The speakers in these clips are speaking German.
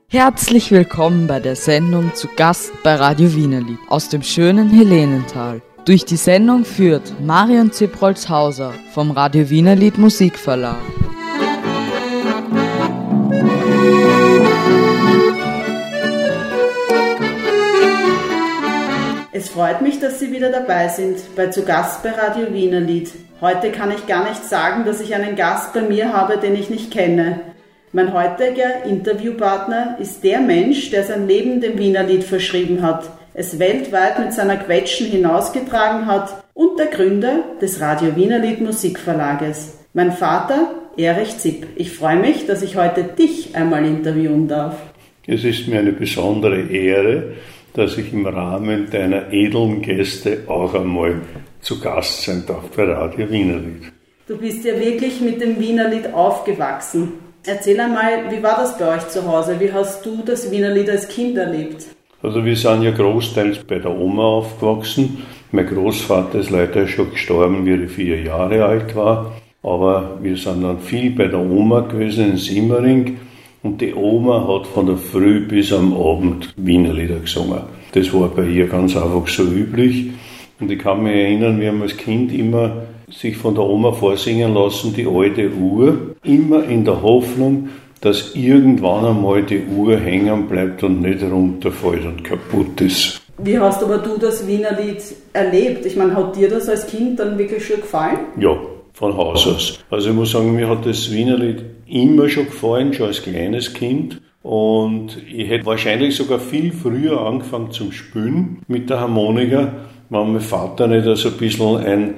Herzlich willkommen bei der Sendung Zu Gast bei Radio Wienerlied aus dem schönen Helenental. Durch die Sendung führt Marion Zipprolz-Hauser vom Radio Wienerlied Musikverlag. Es freut mich, dass Sie wieder dabei sind bei Zu Gast bei Radio Wienerlied. Heute kann ich gar nicht sagen, dass ich einen Gast bei mir habe, den ich nicht kenne. Mein heutiger Interviewpartner ist der Mensch, der sein Leben dem Wienerlied verschrieben hat, es weltweit mit seiner Quetschen hinausgetragen hat und der Gründer des Radio Wienerlied Musikverlages. Mein Vater, Erich Zipp. Ich freue mich, dass ich heute dich einmal interviewen darf. Es ist mir eine besondere Ehre, dass ich im Rahmen deiner edlen Gäste auch einmal zu Gast sein darf bei Radio Wienerlied. Du bist ja wirklich mit dem Wienerlied aufgewachsen. Erzähl einmal, wie war das bei euch zu Hause? Wie hast du das Wienerlied als Kind erlebt? Also wir sind ja großteils bei der Oma aufgewachsen. Mein Großvater ist leider schon gestorben, wie ich 4 Jahre alt war. Aber wir sind dann viel bei der Oma gewesen in Simmering. Und die Oma hat von der Früh bis am Abend Wienerlieder gesungen. Das war bei ihr ganz einfach so üblich. Und ich kann mich erinnern, wir haben als Kind immer sich von der Oma vorsingen lassen, die alte Uhr, immer in der Hoffnung, dass irgendwann einmal die Uhr hängen bleibt und nicht runterfällt und kaputt ist. Wie hast aber du das Wienerlied erlebt? Ich meine, hat dir das als Kind dann wirklich schon gefallen? Ja, von Haus aus. Also ich muss sagen, mir hat das Wienerlied immer schon gefallen, schon als kleines Kind. Und ich hätte wahrscheinlich sogar viel früher angefangen zum Spielen mit der Harmonika, wenn mein Vater nicht also ein bisschen ein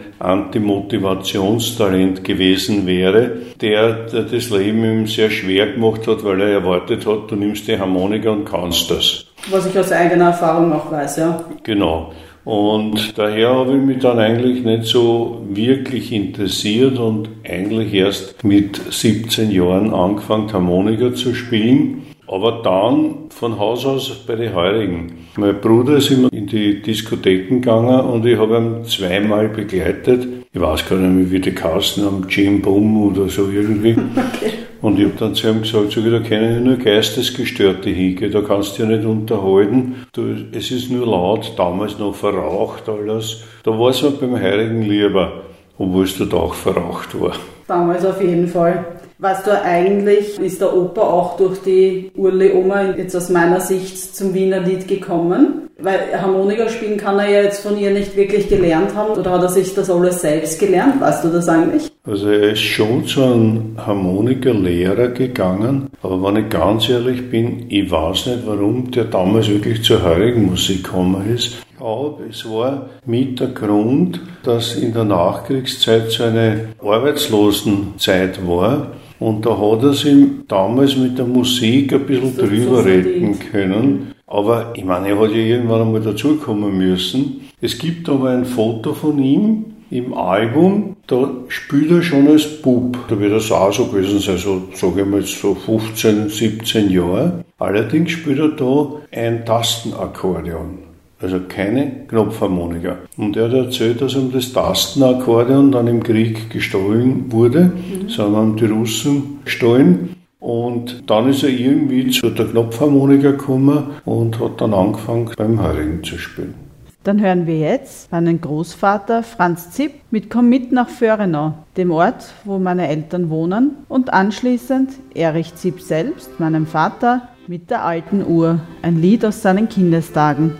Antimotivationstalent gewesen wäre, der das Leben ihm sehr schwer gemacht hat, weil er erwartet hat, du nimmst die Harmonika und kannst das. Was ich aus eigener Erfahrung auch weiß, ja. Genau. Und daher habe ich mich dann eigentlich nicht so wirklich interessiert und eigentlich erst mit 17 Jahren angefangen, Harmonika zu spielen. Aber dann von Haus aus bei den Heurigen. Mein Bruder ist immer in die Diskotheken gegangen und ich habe ihn 2-mal begleitet. Ich weiß gar nicht mehr, wie die Kasten haben, Jim Bum oder so irgendwie. Okay. Und ich habe dann zu ihm gesagt, da können ja nur Geistesgestörte hingehen, da kannst du ja nicht unterhalten. Es ist nur laut, damals noch verraucht alles. Da war es mir beim Heurigen lieber, obwohl es dort auch verraucht war. Damals auf jeden Fall. Weißt du, eigentlich ist der Opa auch durch die Urli-Oma jetzt aus meiner Sicht zum Wienerlied gekommen. Weil Harmonika spielen kann er ja jetzt von ihr nicht wirklich gelernt haben. Oder hat er sich das alles selbst gelernt? Weißt du das eigentlich? Also er ist schon zu einem Harmonikerlehrer gegangen. Aber wenn ich ganz ehrlich bin, ich weiß nicht, warum der damals wirklich zur heurigen Musik gekommen ist. Ich glaube, es war mit der Grund, dass in der Nachkriegszeit so eine Arbeitslosenzeit war. Und da hat er sich damals mit der Musik ein bisschen drüber retten können. Aber ich meine, er hat ja irgendwann einmal dazukommen müssen. Es gibt aber ein Foto von ihm im Album, da spielt er schon als Bub. Da wird er auch so gewesen sein, so sage ich mal jetzt so 15, 17 Jahre. Allerdings spielt er da ein Tastenakkordeon. Also keine Knopfharmonika. Und er hat erzählt, dass ihm das Tastenakkordeon dann im Krieg gestohlen wurde. Das haben die Russen gestohlen. Und dann ist er irgendwie zu der Knopfharmonika gekommen und hat dann angefangen beim Heurigen zu spielen. Dann hören wir jetzt meinen Großvater Franz Zipp mit Komm mit nach Föhrenau, dem Ort, wo meine Eltern wohnen. Und anschließend Erich Zipp selbst, meinem Vater, mit der alten Uhr. Ein Lied aus seinen Kindestagen.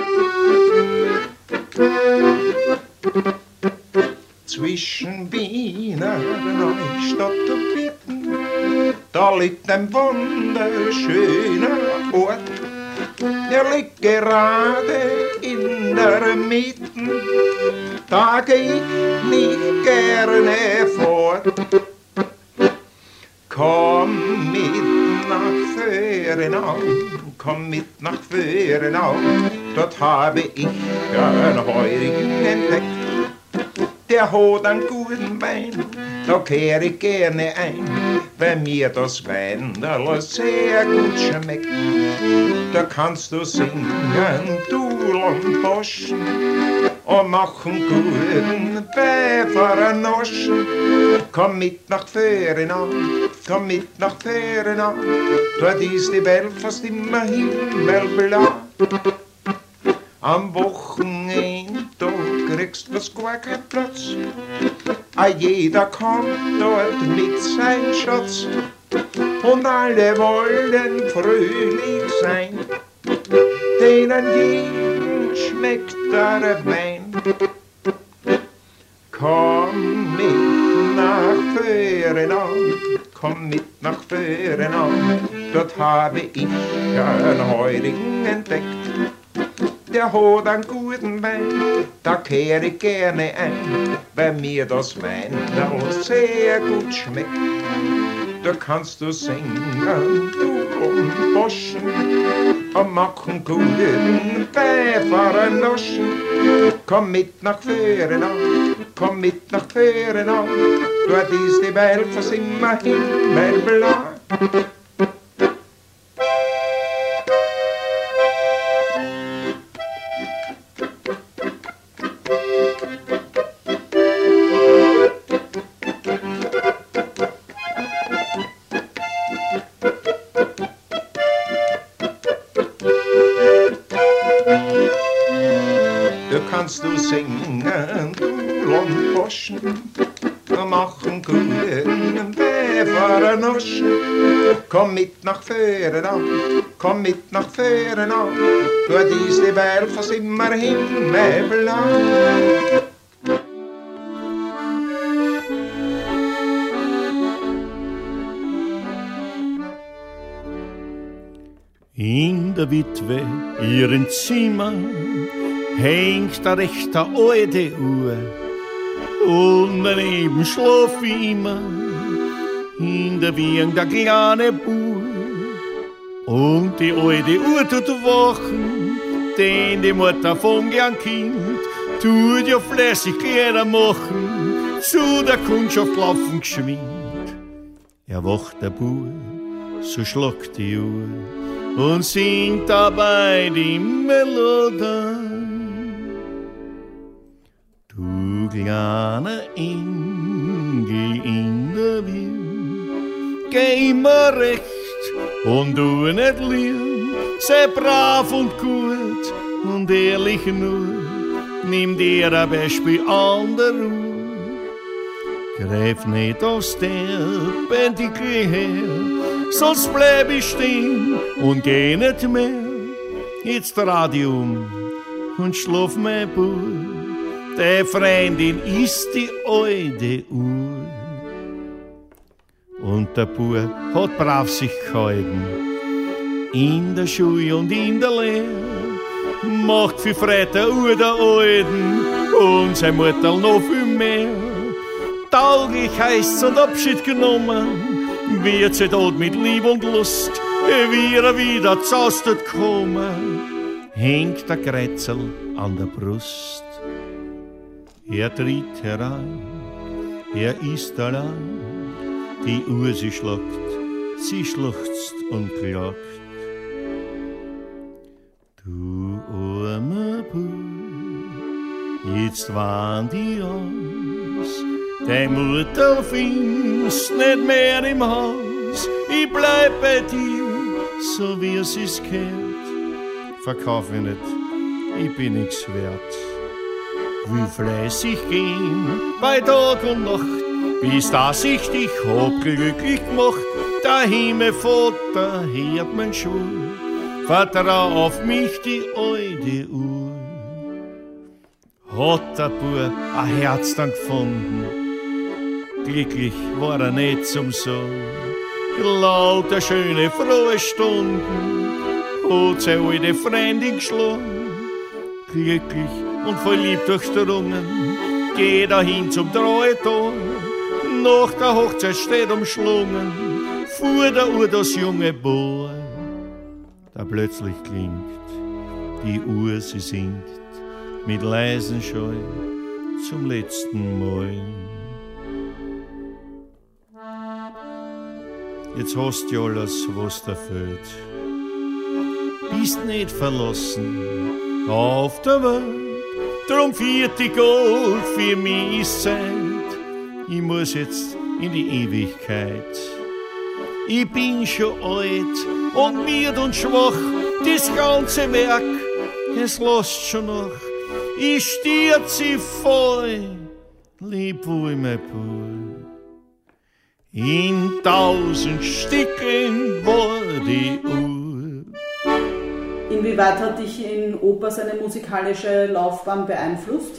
Zwischen Wiener Neustadt und Witten, da liegt ein wunderschöner Ort. Er liegt gerade in der Mitte, da geh ich nicht gerne fort. Komm mit nach Föhrenau, komm mit nach Föhrenau, dort habe ich einen Heurigen entdeckt. Der hat einen guten Wein, da kehr ich gerne ein, weil mir das Weinerl sehr gut schmeckt. Da kannst du singen, du Lamposchen, und machen guten Pfeffernoschen. Komm mit nach Ferienau, komm mit nach Ferienau, dort ist die Welt fast immer himmelblau. Am Wochenende, da kriegst du gar keinen Platz. Jeder kommt dort mit seinem Schatz und alle wollen fröhlich sein. Denen jeden schmeckt der Wein. Komm mit nach Ferienau, komm mit nach Ferienau, dort habe ich einen Heurigen entdeckt. Der hat einen guten Wein, da kehre ich gerne ein, weil mir das Wein sehr gut schmeckt. Da kannst du singen, du und Boschen, und machen guten Pfeffernoschen. Komm mit nach Ferienau, komm mit nach Ferienau, dort ist die Welt fast immer himmelblau. Du singen, du Landboschen, machen guten Pfeffernoschen. Komm mit nach Ferienau, komm mit nach Ferienau, dort ist die Welt fast immer himmelblau. In der Witwe ihren Zimmer hängt eine recht alte Uhr und daneben schlaf wie immer in der Wiegen der kleine Bub. Und die alte Uhr tut wachen, denn die Mutter von ihrem Kind tut ja fleißig Kleider machen, zu der Kundschaft laufen geschwind. Erwacht der Bub, so schlagt die Uhr und singt dabei die Melodie. Du kleiner Engel in der Welt, geh immer recht und du nicht lieb, sei brav und gut und ehrlich nur, nimm dir ein Beispiel an der Ruhe. Greif nicht aufs Terpendikel her, sonst bleib ich stehen und geh nicht mehr. Jetzt Radio und schlaf mein Bub. Der Freundin ist die alte Uhr. Und der Bub hat brav sich gehalten, in der Schule und in der Lehre, macht viel Freude der Uhr der Alten und seine Mutter noch viel mehr. Tauglich heißt's und Abschied genommen, wird sie dort mit Liebe und Lust, wie er wieder zaustet kommen, hängt der Kreuzel an der Brust. Er tritt herein, er ist allein, die Uhr sie schlagt, sie schluchzt und klagt. Du armer Bub, jetzt waren die aus, deine Mutter findest nicht mehr im Haus, ich bleib bei dir, so wie es ist gehört, verkauf ich nicht, ich bin nix wert. Wie fleißig gehen bei Tag und Nacht, bis dass ich dich hab glücklich gemacht. Der Himmelvater hört mein Schwur, vertrau auf mich die alte Uhr. Hat der Bub ein Herz dann gefunden, glücklich war er nicht zum Sagen. Lauter schöne, frohe Stunden hat seine alte Freundin geschlagen. Glücklich und voll lieb durchdrungen, geht er hin zum Treuetor. Nach der Hochzeit steht umschlungen, vor der Uhr das junge Bohr. Da plötzlich klingt, die Uhr sie singt, mit leisen Scheu zum letzten Mal. Jetzt hast du alles, was dir fehlt, bist nicht verlassen auf der Welt. Drum vierte Gold für mich ist Zeit. Ich muss jetzt in die Ewigkeit. Ich bin schon alt und müd und schwach, das ganze Werk, es lässt schon nach. Ich stiert sie voll, lieb wohl mein Bub. In 1000 Stücken war die Uhr. Inwieweit hat dich in Oper seine musikalische Laufbahn beeinflusst?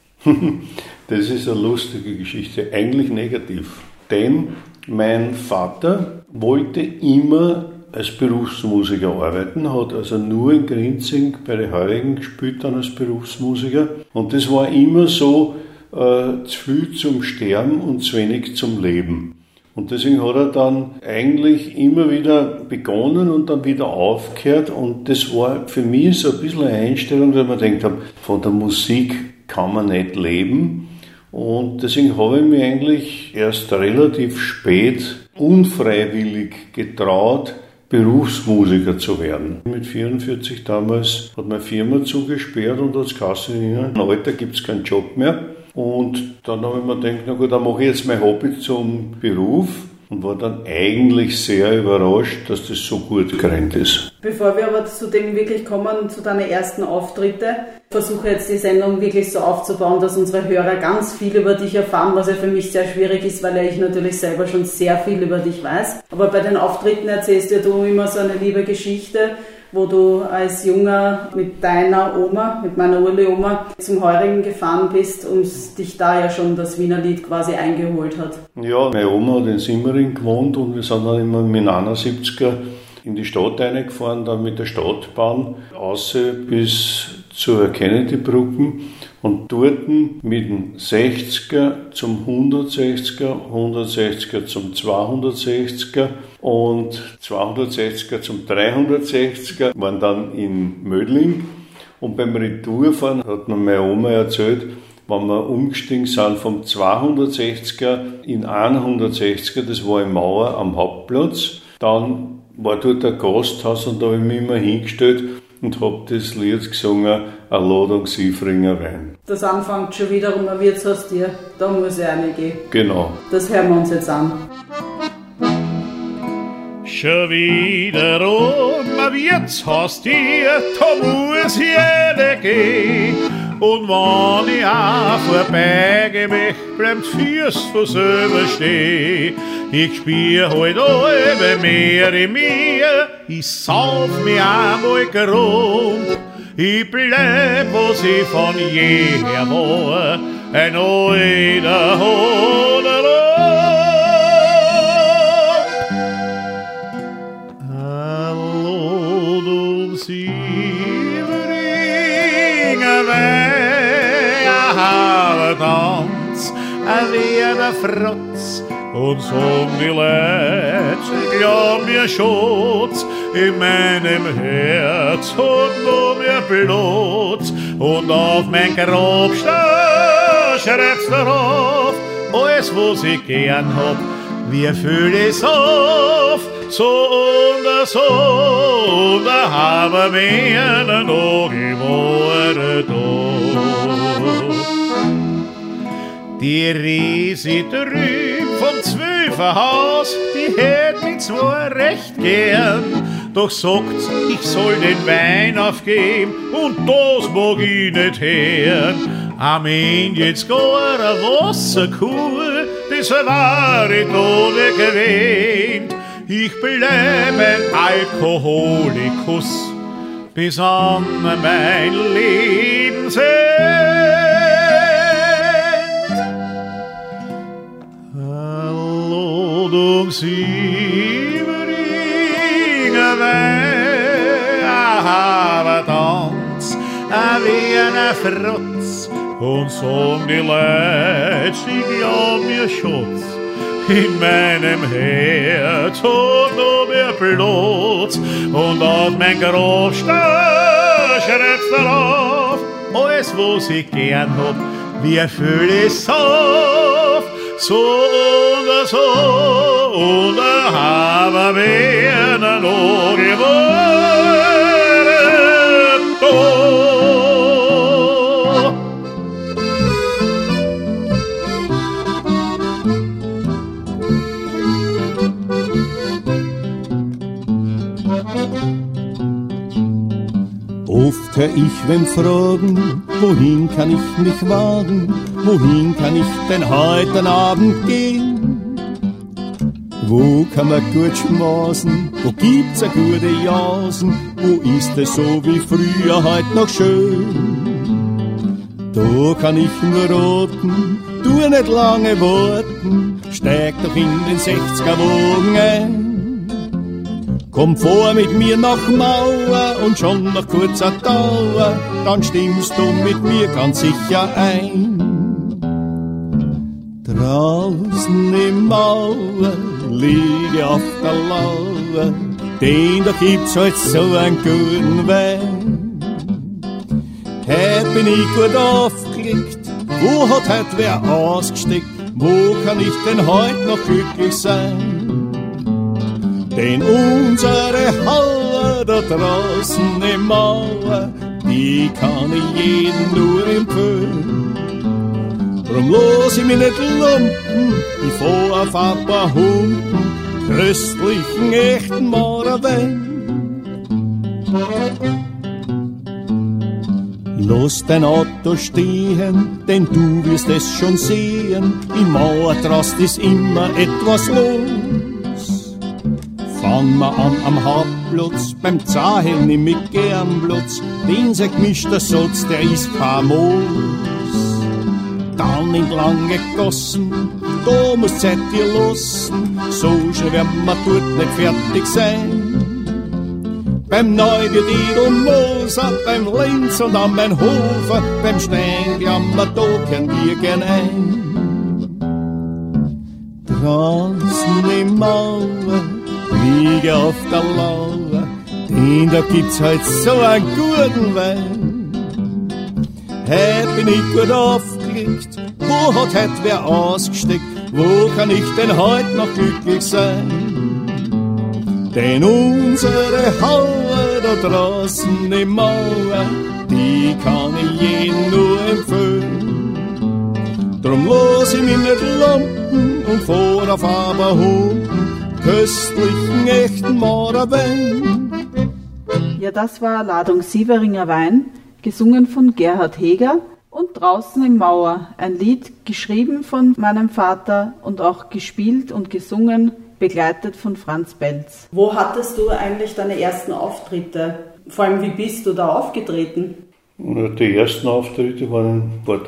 Das ist eine lustige Geschichte, eigentlich negativ. Denn mein Vater wollte immer als Berufsmusiker arbeiten, hat also nur in Grinzing bei den Heurigen gespielt, dann als Berufsmusiker. Und das war immer so, zu viel zum Sterben und zu wenig zum Leben. Und deswegen hat er dann eigentlich immer wieder begonnen und dann wieder aufgehört. Und das war für mich so ein bisschen eine Einstellung, weil man denkt, von der Musik kann man nicht leben. Und deswegen habe ich mich eigentlich erst relativ spät unfreiwillig getraut, Berufsmusiker zu werden. Mit 44 damals hat meine Firma zugesperrt und als Kassiererin, im Alter gibt es keinen Job mehr. Und dann habe ich mir gedacht, na gut, dann mache ich jetzt mein Hobby zum Beruf und war dann eigentlich sehr überrascht, dass das so gut gerannt ist. Bevor wir aber zu dem wirklich kommen, zu deinen ersten Auftritte, versuche jetzt die Sendung wirklich so aufzubauen, dass unsere Hörer ganz viel über dich erfahren, was ja für mich sehr schwierig ist, weil ja ich natürlich selber schon sehr viel über dich weiß. Aber bei den Auftritten erzählst ja du immer so eine liebe Geschichte, wo du als Junger mit deiner Oma, mit meiner Urli-Oma, zum Heurigen gefahren bist und dich da ja schon das Wiener Lied quasi eingeholt hat. Ja, meine Oma hat in Simmering gewohnt und wir sind dann immer mit 71er in die Stadt reingefahren, dann mit der Stadtbahn außer bis zur Kennedy-Brücke und dort mit dem 60er zum 160er, 160er zum 260er und 260er zum 360er waren dann in Mödling. Und beim Retourfahren hat mir meine Oma erzählt, wenn wir umgestiegen sind vom 260er in 160er, das war in Mauer am Hauptplatz, dann war dort ein Gasthaus und da habe ich mich immer hingestellt und habe das Lied gesungen, eine Ladung Siefringer Wein. Das anfängt schon wiederum ein Wirtshaus dir, da muss ich reingehen. Genau. Das hören wir uns jetzt an. Schon wiederum ein Wirtshaus dir, da muss ich reingehen. Und wenn ich auch vorbeigehe, bleibt fürs von selber stehen. Ich spür halt alle mehr in mir, ich sauf mich einmal grund. Ich bleib, was ich von jeher war, ein alter Hoderlob. Hallo, du Sieveringer Weih, ein Tanz, ein werder Frotz, und so die Leute, ich glaub mir Schutz, in meinem Herz und nur mir Blut, und auf mein Grabstein schreibt's darauf, alles was ich gern hab, wir fühlen es auf, so und da haben wir noch geworden da. Die Riese drüben vom Zwölferhaus, die hätt mich zwar recht gern, doch sagt, ich soll den Wein aufgeben und das mag ich nicht hören. Am Ende jetzt gar eine Wasserkur, das war ich da nicht gewähnt. Ich bleib ein Alkoholikus bis an mein Lebensende. Du Sieveringer Weih, ein Tanz, wie ein Frotz, und so die Leute, die glaub mir Schutz, in meinem Herz und nur mehr Blut, und auf mein Grabstein schreibt's darauf, alles was ich gern hab, wir fühlen es auf, so und da haben wir noch geworden. hör ich wem fragen, wohin kann ich mich wagen, wohin kann ich denn heute Abend gehen? Wo kann man gut schmaßen, wo gibt's a gute Jasen, wo ist es so wie früher heut noch schön? Da kann ich nur raten, tu nicht lange warten, steig doch in den 60er-Wagen ein. Komm vor mit mir nach Mauer und schon nach kurzer Dauer, dann stimmst du mit mir ganz sicher ein. Draußen im Mauer liege auf der Lauer, denn da gibt's halt so einen guten Wein. Heut bin ich gut aufgelegt, wo hat heut wer ausgesteckt, wo kann ich denn heut noch glücklich sein? Denn unsere Hauer da draußen im Mauer, die kann ich jedem nur empfehlen. Drum los ich mich nicht lumpen, ich fahr auf ein paar Humpen, köstlichen, echten Mauerwein. Lass dein Auto stehen, denn du wirst es schon sehen, im Mauertrast ist immer etwas los. Fang mal an am Hauptplatz, beim Zahel nimm ich gern Platz, den sehr gemischter Satz, der ist famos. Dann entlang gegossen, da muss Zeit dir lassen, so schnell werden wir dort nicht fertig sein. Beim Neuwirt Edelmoser, beim Linz und am Mainhofer, beim Steinglammer, da kehren wir gern ein. Draußen im Mauer, liege auf der Lauer, denn da gibt's halt so einen guten Wein. Heut bin ich gut aufgelegt, wo hat heut wer ausgesteckt, wo kann ich denn heut noch glücklich sein? Denn unsere Hauer da draußen im Mauer, die kann ich jedem nur empfehlen. Drum los ich mich nicht lumpen und fahr auf aber Humpen, köstlichen, echten Mauerwein. Ja, das war Ladung Sieveringer Wein, gesungen von Gerhard Heger, und Draußen im Mauer, ein Lied geschrieben von meinem Vater und auch gespielt und gesungen, begleitet von Franz Belz. Wo hattest du eigentlich deine ersten Auftritte? Vor allem, wie bist du da aufgetreten? Die ersten Auftritte waren vor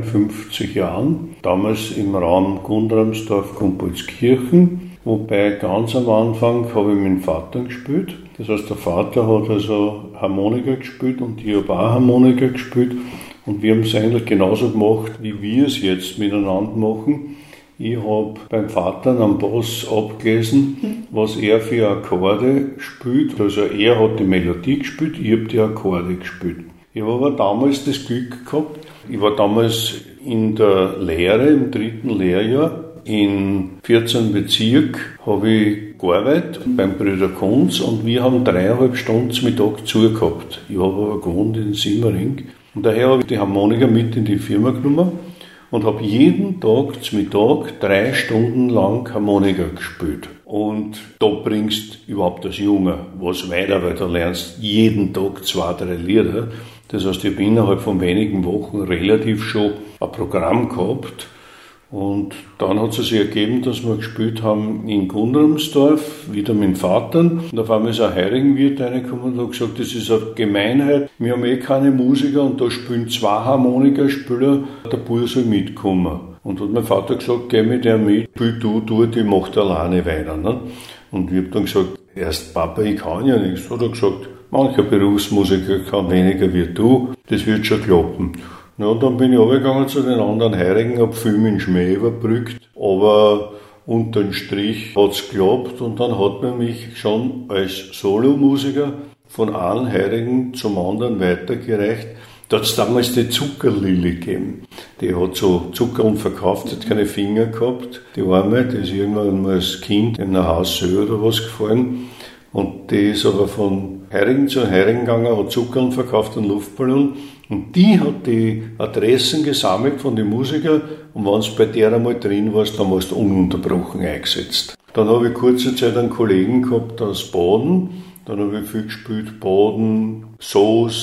53 Jahren, damals im Raum Gundramsdorf, Gumpoldskirchen, wobei ganz am Anfang habe ich mit dem Vater gespielt. Das heißt, der Vater hat also Harmonika gespielt und ich habe auch Harmonika gespielt, und wir haben es eigentlich genauso gemacht, wie wir es jetzt miteinander machen. Ich habe beim Vater am Bass abgelesen, was er für Akkorde spielt. Also er hat die Melodie gespielt, ich habe die Akkorde gespielt. Ich habe aber damals das Glück gehabt, ich war damals in der Lehre, im 3. Lehrjahr, in 14 Bezirk, habe ich gearbeitet beim Brüder Kunz, und wir haben 3,5 Stunden zum Mittag zugehabt. Ich habe aber gewohnt in Simmering, und daher habe ich die Harmonika mit in die Firma genommen und habe jeden Tag zum Mittag 3 Stunden lang Harmonika gespielt. Und da bringst du überhaupt als Junge was weiter, weil du lernst jeden Tag 2, 3 Lieder. Das heißt, ich habe innerhalb von wenigen Wochen relativ schon ein Programm gehabt. Und dann hat es sich ergeben, dass wir gespielt haben in Gundramsdorf, wieder mit dem Vater. Und auf einmal ist ein Heurigenwirt reingekommen und hat gesagt, das ist eine Gemeinheit, wir haben keine Musiker und da spielen 2 Harmonikaspieler, der Bub soll mitkommen. Und hat mein Vater gesagt, geh mit der mit, spiel du dort, ich mach da alleine weiter. Ne? Und ich habe dann gesagt, erst Papa, ich kann ja nichts. Hat er gesagt, mancher Berufsmusiker kann weniger wie du, das wird schon klappen. Ja, dann bin ich runtergegangen zu den anderen Heurigen, habe viel mit dem Schmäh überbrückt, aber unter dem Strich hat's geklappt, und dann hat man mich schon als Solomusiker von einem Heurigen zum anderen weitergereicht. Da hat's damals die Zuckerlille gegeben. Die hat so Zucker verkauft, hat keine Finger gehabt. Die Arme, die ist irgendwann mal als Kind in einer Haussöhe oder was gefallen. Und die ist aber von Heurigen zu Heurigen gegangen, hat Zucker verkauft und Luftballon. Und die hat die Adressen gesammelt von den Musikern, und wenn du bei der einmal drin warst, dann warst du ununterbrochen eingesetzt. Dann habe ich kurze Zeit einen Kollegen gehabt aus Baden, dann habe ich viel gespielt, Baden, Soos,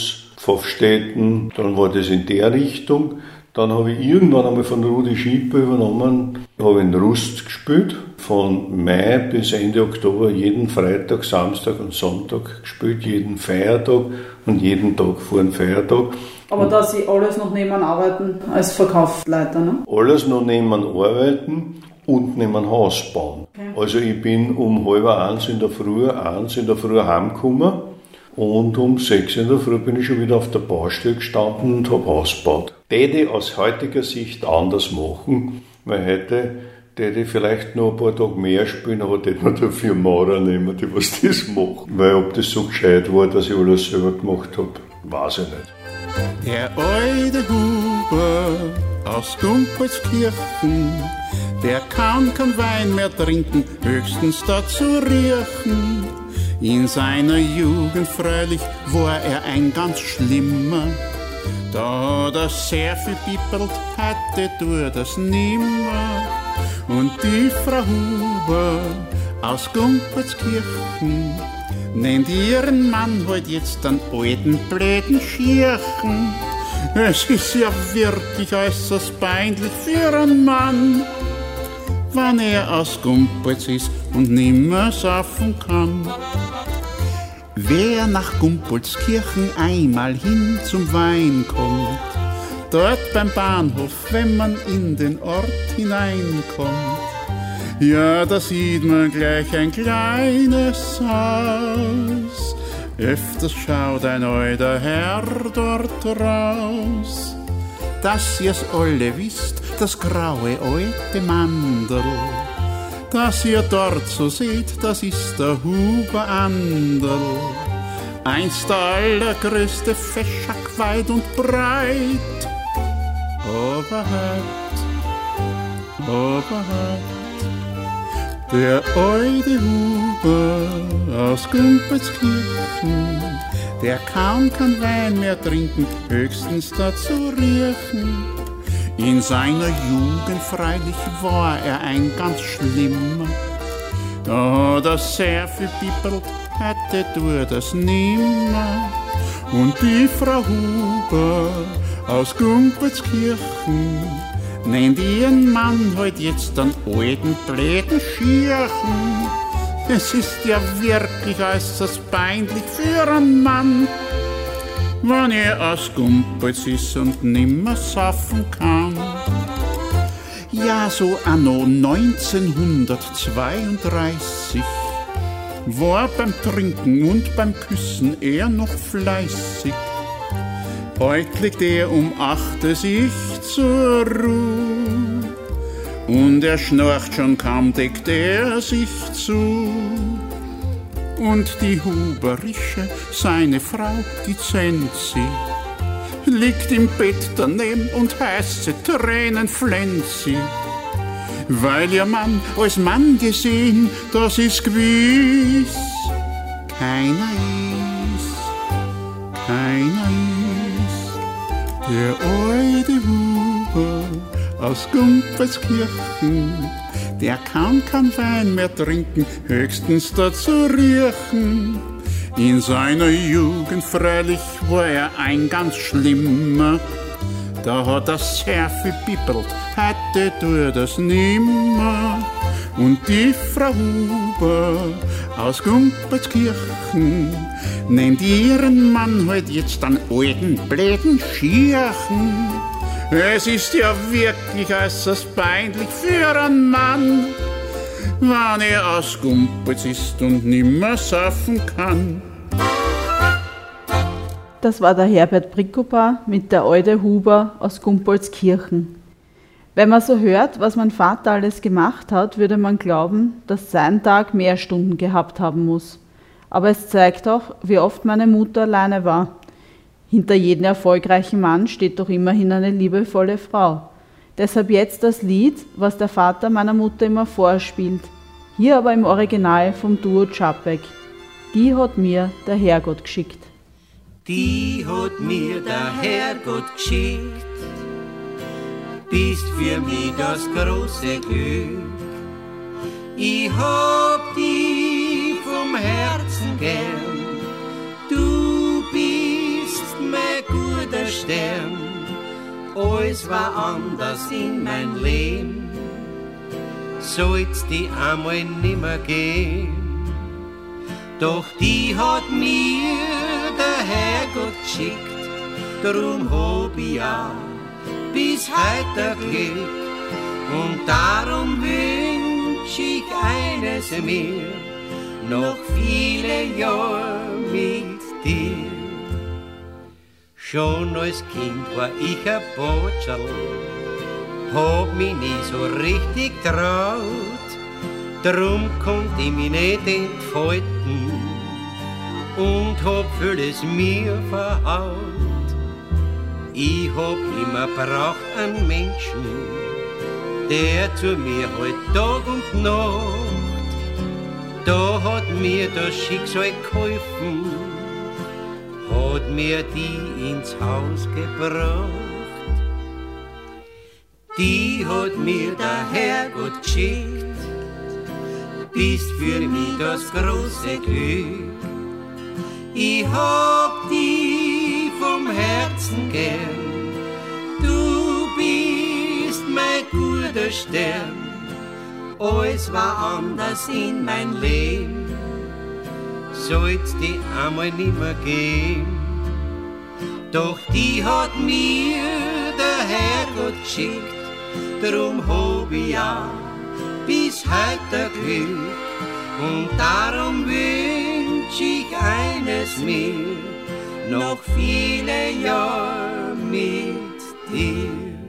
Pfaffstätten, dann war das in der Richtung. Dann habe ich irgendwann einmal von Rudi Schieper übernommen, habe in Rust gespielt, von Mai bis Ende Oktober jeden Freitag, Samstag und Sonntag gespielt, jeden Feiertag und jeden Tag vor dem Feiertag. Aber da Sie alles noch nebenan arbeiten als Verkaufsleiter, ne? Alles noch nebenan arbeiten und nebenan Haus bauen. Okay. Also ich bin um 12:30 in der Früh heimgekommen und um 6 in der Früh bin ich schon wieder auf der Baustelle gestanden und habe ausgebaut. Täte aus heutiger Sicht anders machen, weil heute täte ich vielleicht noch ein paar Tage mehr spielen, aber täte man dafür Maurer nehmen, die was das machen. Weil ob das so gescheit war, dass ich alles selber gemacht habe, weiß ich nicht. Der alte Huber aus Gumpolskirchen, der kann kein Wein mehr trinken, höchstens dazu riechen. In seiner Jugend freilich war er ein ganz schlimmer. Da hat er sehr viel pippelt, hatte tut das nimmer. Und die Frau Huber aus Gumpolskirchen nennt ihren Mann heut jetzt einen alten, bläden Schirchen. Es ist ja wirklich äußerst peinlich für einen Mann, wenn er aus Gumpolz ist und nimmer saufen kann. Wer nach Gumpolskirchen einmal hin zum Wein kommt, dort beim Bahnhof, wenn man in den Ort hineinkommt, ja, da sieht man gleich ein kleines Haus. Öfters schaut ein alter Herr dort raus. Dass ihr's alle wisst, das graue alte Mandel, das ihr dort so seht, das ist der Huber Andel. Einst der allergrößte Feschak weit und breit. Aber der alte Huber aus Gumpolskirchen, der kaum kann Wein mehr trinken, höchstens dazu riechen. In seiner Jugend freilich war er ein ganz schlimmer. Da hat er sehr viel pippelt, hatte tut das nimmer. Und die Frau Huber aus Gumpolskirchen nennt ihren Mann heut jetzt einen alten, bläden Schirchen. Es ist ja wirklich äußerst peinlich für einen Mann, wenn er aus Gumpolz ist und nimmer saufen kann. Ja, so anno 1932 war beim Trinken und beim Küssen er noch fleißig. Heut legt er um 8 sich zur Ruhe und er schnarcht schon, kaum deckt er sich zu. Und die Huberische, seine Frau, die Zenzi, liegt im Bett daneben und heiße Tränen flennt sie. Weil ihr Mann als Mann gesehen, das ist gewiss, keiner ist. Der alte Huber aus Gumpolskirchen, der kann kein Wein mehr trinken, höchstens dazu riechen. In seiner Jugend freilich war er ein ganz schlimmer. Da hat er sehr viel pippelt, hatte tut das nimmer. Und die Frau Huber aus Gumpolskirchen nennt ihren Mann heut jetzt einen alten, bläden Schirchen. Es ist ja wirklich äußerst peinlich für einen Mann, wenn er aus Gumpolz ist und nimmer saufen kann. Das war der Herbert Brickopa mit der alte Huber aus Gumpolskirchen. Wenn man so hört, was mein Vater alles gemacht hat, würde man glauben, dass sein Tag mehr Stunden gehabt haben muss. Aber es zeigt auch, wie oft meine Mutter alleine war. Hinter jedem erfolgreichen Mann steht doch immerhin eine liebevolle Frau. Deshalb jetzt das Lied, was der Vater meiner Mutter immer vorspielt. Hier aber im Original vom Duo Čapek. Die hat mir der Herrgott geschickt. Die hat mir der Herrgott geschickt, bist für mich das große Glück. Ich hab dich vom Herzen gern, du bist mein Stern. Alles war anders in mein Leben, soll's die einmal nimmer gehen. Doch die hat mir der Herrgott geschickt, drum hab ich auch bis heute Glück. Und darum wünsch ich eines mir, noch viele Jahre mit dir. Schon als Kind war ich ein Botscherl, hab mich nie so richtig traut, drum konnt ich mich nicht entfalten und hab vieles mir verhaut. Ich hab immer braucht einen Menschen, der zu mir halt Tag und Nacht, da hat mir das Schicksal geholfen, hat mir die ins Haus gebracht. Die hat mir der Herrgott geschickt, bist für mich das große Glück. Ich hab die vom Herzen gern, du bist mein guter Stern. Alles war anders in mein Leben, soll's die einmal nimmer geben. Doch die hat mir der Herrgott geschickt, drum hab ich auch bis heute Glück. Und darum wünsch ich eines mir, noch viele Jahre mit dir.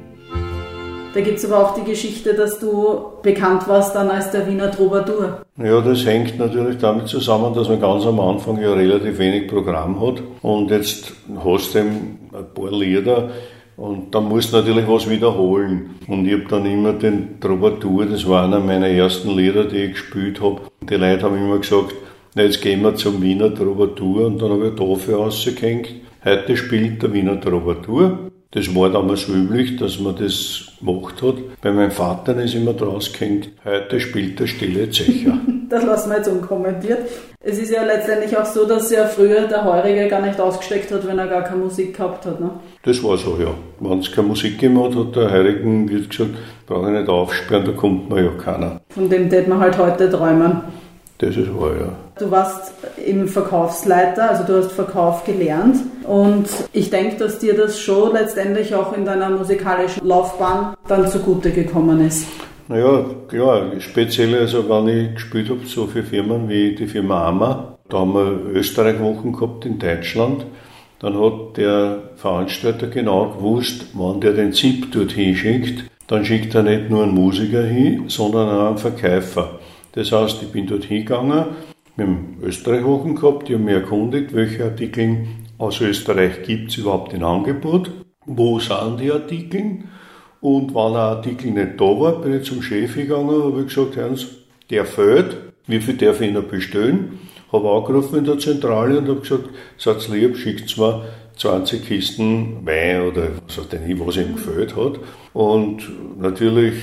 Da gibt es aber auch die Geschichte, dass du bekannt warst dann als der Wiener Troubadour. Ja, das hängt natürlich damit zusammen, dass man ganz am Anfang ja relativ wenig Programm hat. Und jetzt hast du eben ein paar Lieder und dann musst du natürlich was wiederholen. Und ich habe dann immer den Troubadour, das war einer meiner ersten Lieder, die ich gespielt habe. Die Leute haben immer gesagt, na, jetzt gehen wir zum Wiener Troubadour. Und dann habe ich dafür rausgehängt, heute spielt der Wiener Troubadour. Das war damals so üblich, dass man das gemacht hat. Bei meinem Vater ist immer draus gehängt, heute spielt der stille Zecher. Das lassen wir jetzt unkommentiert. Es ist ja letztendlich auch so, dass ja früher der Heurige gar nicht ausgesteckt hat, wenn er gar keine Musik gehabt hat. Ne? Das war so, ja. Wenn es keine Musik gemacht hat, der Heurigen wird gesagt, brauche ich nicht aufsperren, da kommt mir ja keiner. Von dem tät man halt heute träumen. Das ist wahr, ja. Du warst im Verkaufsleiter, also du hast Verkauf gelernt und ich denke, dass dir das schon letztendlich auch in deiner musikalischen Laufbahn dann zugute gekommen ist. Naja, klar, speziell also wenn ich gespielt habe, so für Firmen wie die Firma AMA, da haben wir Österreich-Wochen gehabt in Deutschland, dann hat der Veranstalter genau gewusst, wenn der den ZIP dorthin schickt, dann schickt er nicht nur einen Musiker hin, sondern auch einen Verkäufer. Das heißt, ich bin dort hingegangen, wir haben Österreich-Wochen gehabt, die haben mich erkundigt, welche Artikel aus Österreich gibt es überhaupt in Angebot, wo sind die Artikel und wenn ein Artikel nicht da war, bin ich zum Chef gegangen, habe ich gesagt, Herrn, der fehlt, wie viel darf ich Ihnen bestellen? Habe angerufen in der Zentrale und habe gesagt, seid lieb, schickt mir 20 Kisten Wein oder was ihm gefällt hat. Und natürlich,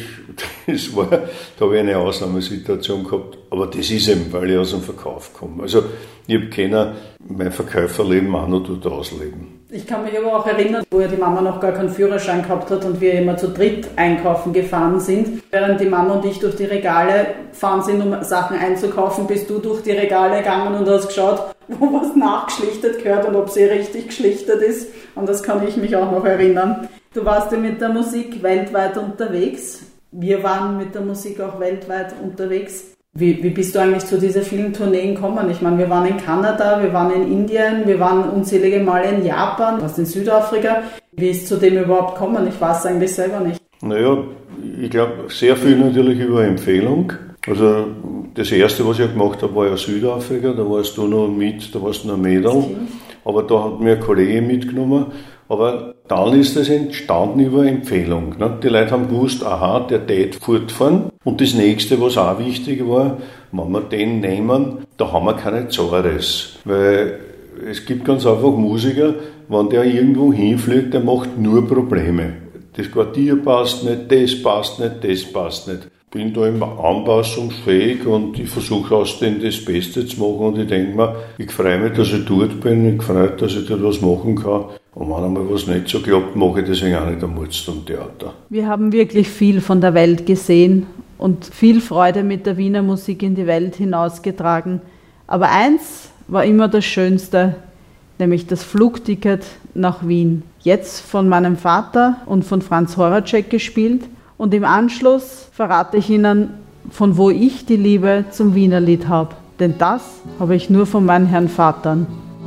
da habe ich eine Ausnahmesituation gehabt, aber das ist eben, weil ich aus dem Verkauf komme. Also ich habe keiner mein Verkäuferleben auch noch dort ausleben. Ich kann mich aber auch erinnern, wo ja die Mama noch gar keinen Führerschein gehabt hat und wir immer zu dritt einkaufen gefahren sind. Während die Mama und ich durch die Regale fahren sind, um Sachen einzukaufen, bist du durch die Regale gegangen und hast geschaut, wo was nachgeschlichtet gehört und ob sie richtig geschlichtet ist. Und das kann ich mich auch noch erinnern. Du warst ja mit der Musik weltweit unterwegs. Wir waren mit der Musik auch weltweit unterwegs. Wie bist du eigentlich zu diesen vielen Tourneen gekommen? Ich meine, wir waren in Kanada, wir waren in Indien, wir waren unzählige Male in Japan, du warst in Südafrika. Wie ist zu dem überhaupt gekommen? Ich weiß es eigentlich selber nicht. Naja, ich glaube, sehr viel natürlich über Empfehlung. Also das erste, was ich gemacht habe, war ja Südafrika, da warst du noch mit, da warst du noch ein Mädel. Aber da hat mir ein Kollege mitgenommen. Aber dann ist das entstanden über Empfehlung. Ne? Die Leute haben gewusst, aha, der tät fortfahren. Und das nächste, was auch wichtig war, wenn wir den nehmen, da haben wir keine Zores. Weil es gibt ganz einfach Musiker, wenn der irgendwo hinfliegt, der macht nur Probleme. Das Quartier passt nicht, das passt nicht, das passt nicht. Ich bin da immer anpassungsfähig und ich versuche aus dem das Beste zu machen und ich denke mir, ich freue mich, dass ich dort bin, ich freue mich, dass ich dort was machen kann. Und wenn einmal was nicht so klappt, mache ich deswegen auch nicht am Murtstum-Theater. Wir haben wirklich viel von der Welt gesehen und viel Freude mit der Wiener Musik in die Welt hinausgetragen. Aber eins war immer das Schönste, nämlich das Flugticket nach Wien. Jetzt von meinem Vater und von Franz Horacek gespielt. Und im Anschluss verrate ich Ihnen, von wo ich die Liebe zum Wienerlied habe. Denn das habe ich nur von meinen Herrn Vatern.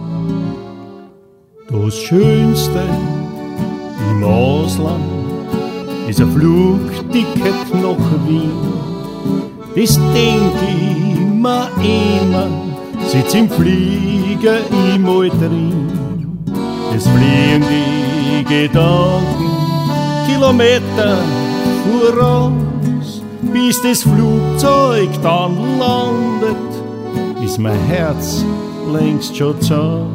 Das Schönste im Ausland ist ein Flugticket nach Wien. Das denk ich mir immer, sitz im Flieger immer drin. Es fliegen die Gedanken Kilometer voraus, bis das Flugzeug dann landet, ist mein Herz längst schon zu Haus.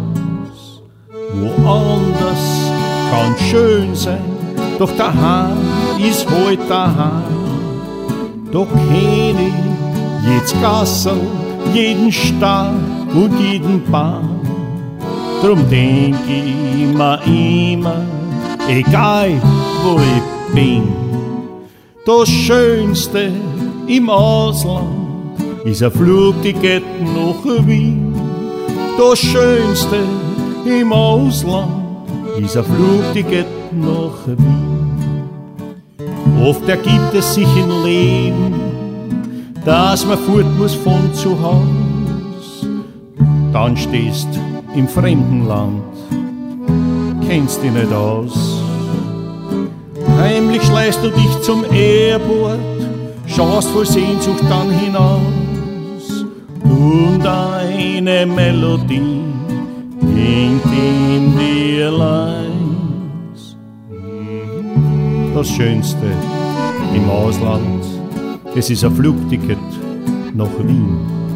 Woanders kann schön sein, doch daheim ist halt daheim. Da kenn ich jedes Gassel, jeden Star und jeden Baum. Drum denk ich mir immer, egal wo ich bin, das Schönste im Ausland ist ein Flugticket nach Wien. Das Schönste im Ausland ist ein Flugticket nach Wien. Oft ergibt es sich im Leben, dass man fort muss von zu Haus. Dann stehst im fremden Land, kennst dich nicht aus. Heimlich schleichst du dich zum Airport, schaust voll Sehnsucht dann hinaus. Und eine Melodie klingt in dir leis. Das Schönste im Ausland, es ist ein Flugticket nach Wien.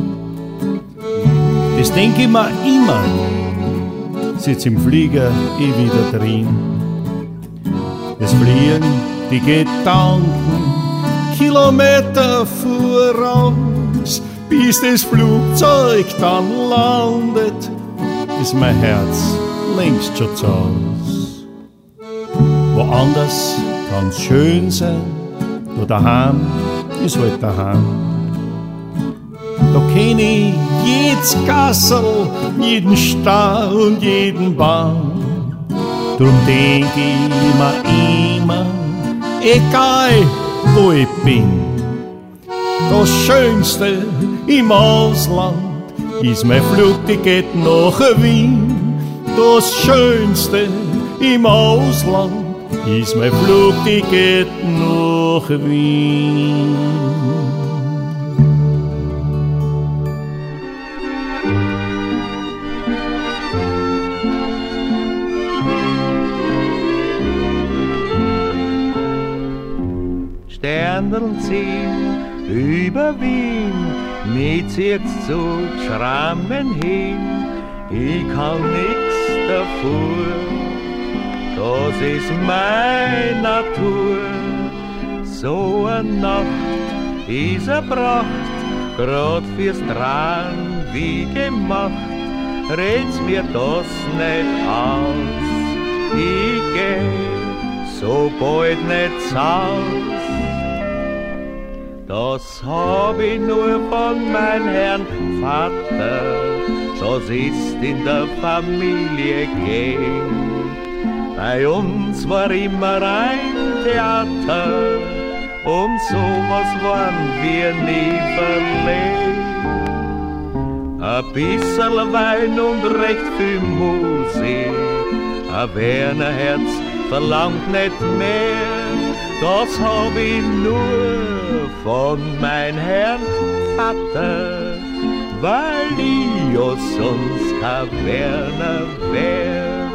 Das denk ich mir immer, sitz im Flieger wieder drin. Es fliegen die Gedanken Kilometer voraus, bis das Flugzeug dann landet, ist mein Herz längst schon zu Haus. Woanders kann's schön sein, nur daheim ist halt daheim. Da kenn ich jedes Gassel, jeden Star und jeden Baum. Drum denk ich mir immer, egal wo ich bin, das Schönste im Ausland ist mein Flugticket nach Wien. Das Schönste im Ausland ist mein Flugticket nach Wien. Sterneln ziehen über Wien, mir zieht's zu Schrammen hin. Ich kann nix dafür, das ist meine Natur. So eine Nacht ist Pracht, grad fürs Trauen wie gemacht. Red's mir das nicht aus, ich geh so bald nicht aus. Das hab ich nur von meinem Herrn Vater, das ist in der Familie gehen. Bei uns war immer ein Theater, sowas waren wir nie verlegen. Ein bisschen Wein und recht viel Musik, ein Wernerherz verlangt nicht mehr. Das hab ich nur von mein Herrn Vater, weil ich ja sonst kein Werner wär.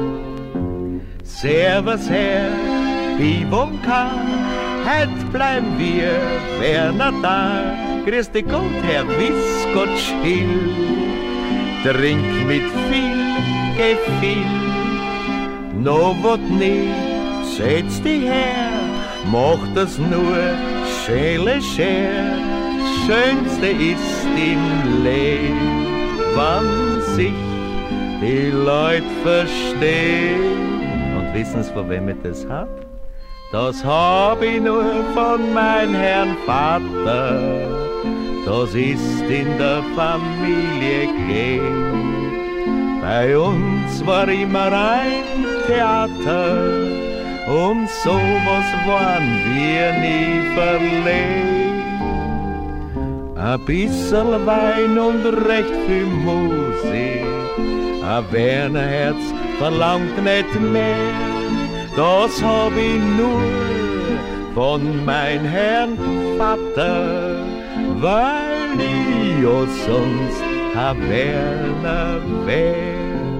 Servus Herr Bibonka, heut bleiben wir Werner da. Grüß dich Gott, Herr Wiskottschill, trink mit viel Gefühl. No wat nicht, setz dich her, mach das nur schön leger. Schönste ist im Leben, wann sich die Leute verstehen. Und wissen Sie, von wem ich das hab? Das hab ich nur von meinem Herrn Vater. Das ist in der Familie gegeben. Bei uns war immer ein Theater. Um sowas waren wir nie verlegen. Ein bisschen Wein und recht viel Musik. Ein Wernerherz verlangt nicht mehr. Das hab ich nur von mein Herrn Vater, weil ich ja sonst ein Werner wär.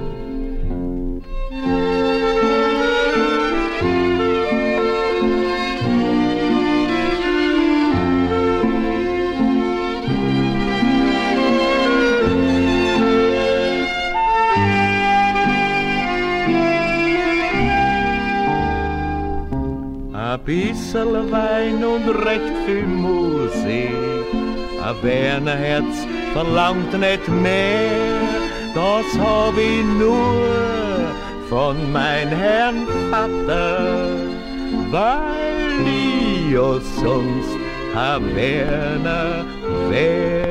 Ein bisschen Wein und recht viel Musik. Ein Wernerherz verlangt nicht mehr. Das hab ich nur von mein Herrn Vater, weil ich ja sonst ein Werner wär.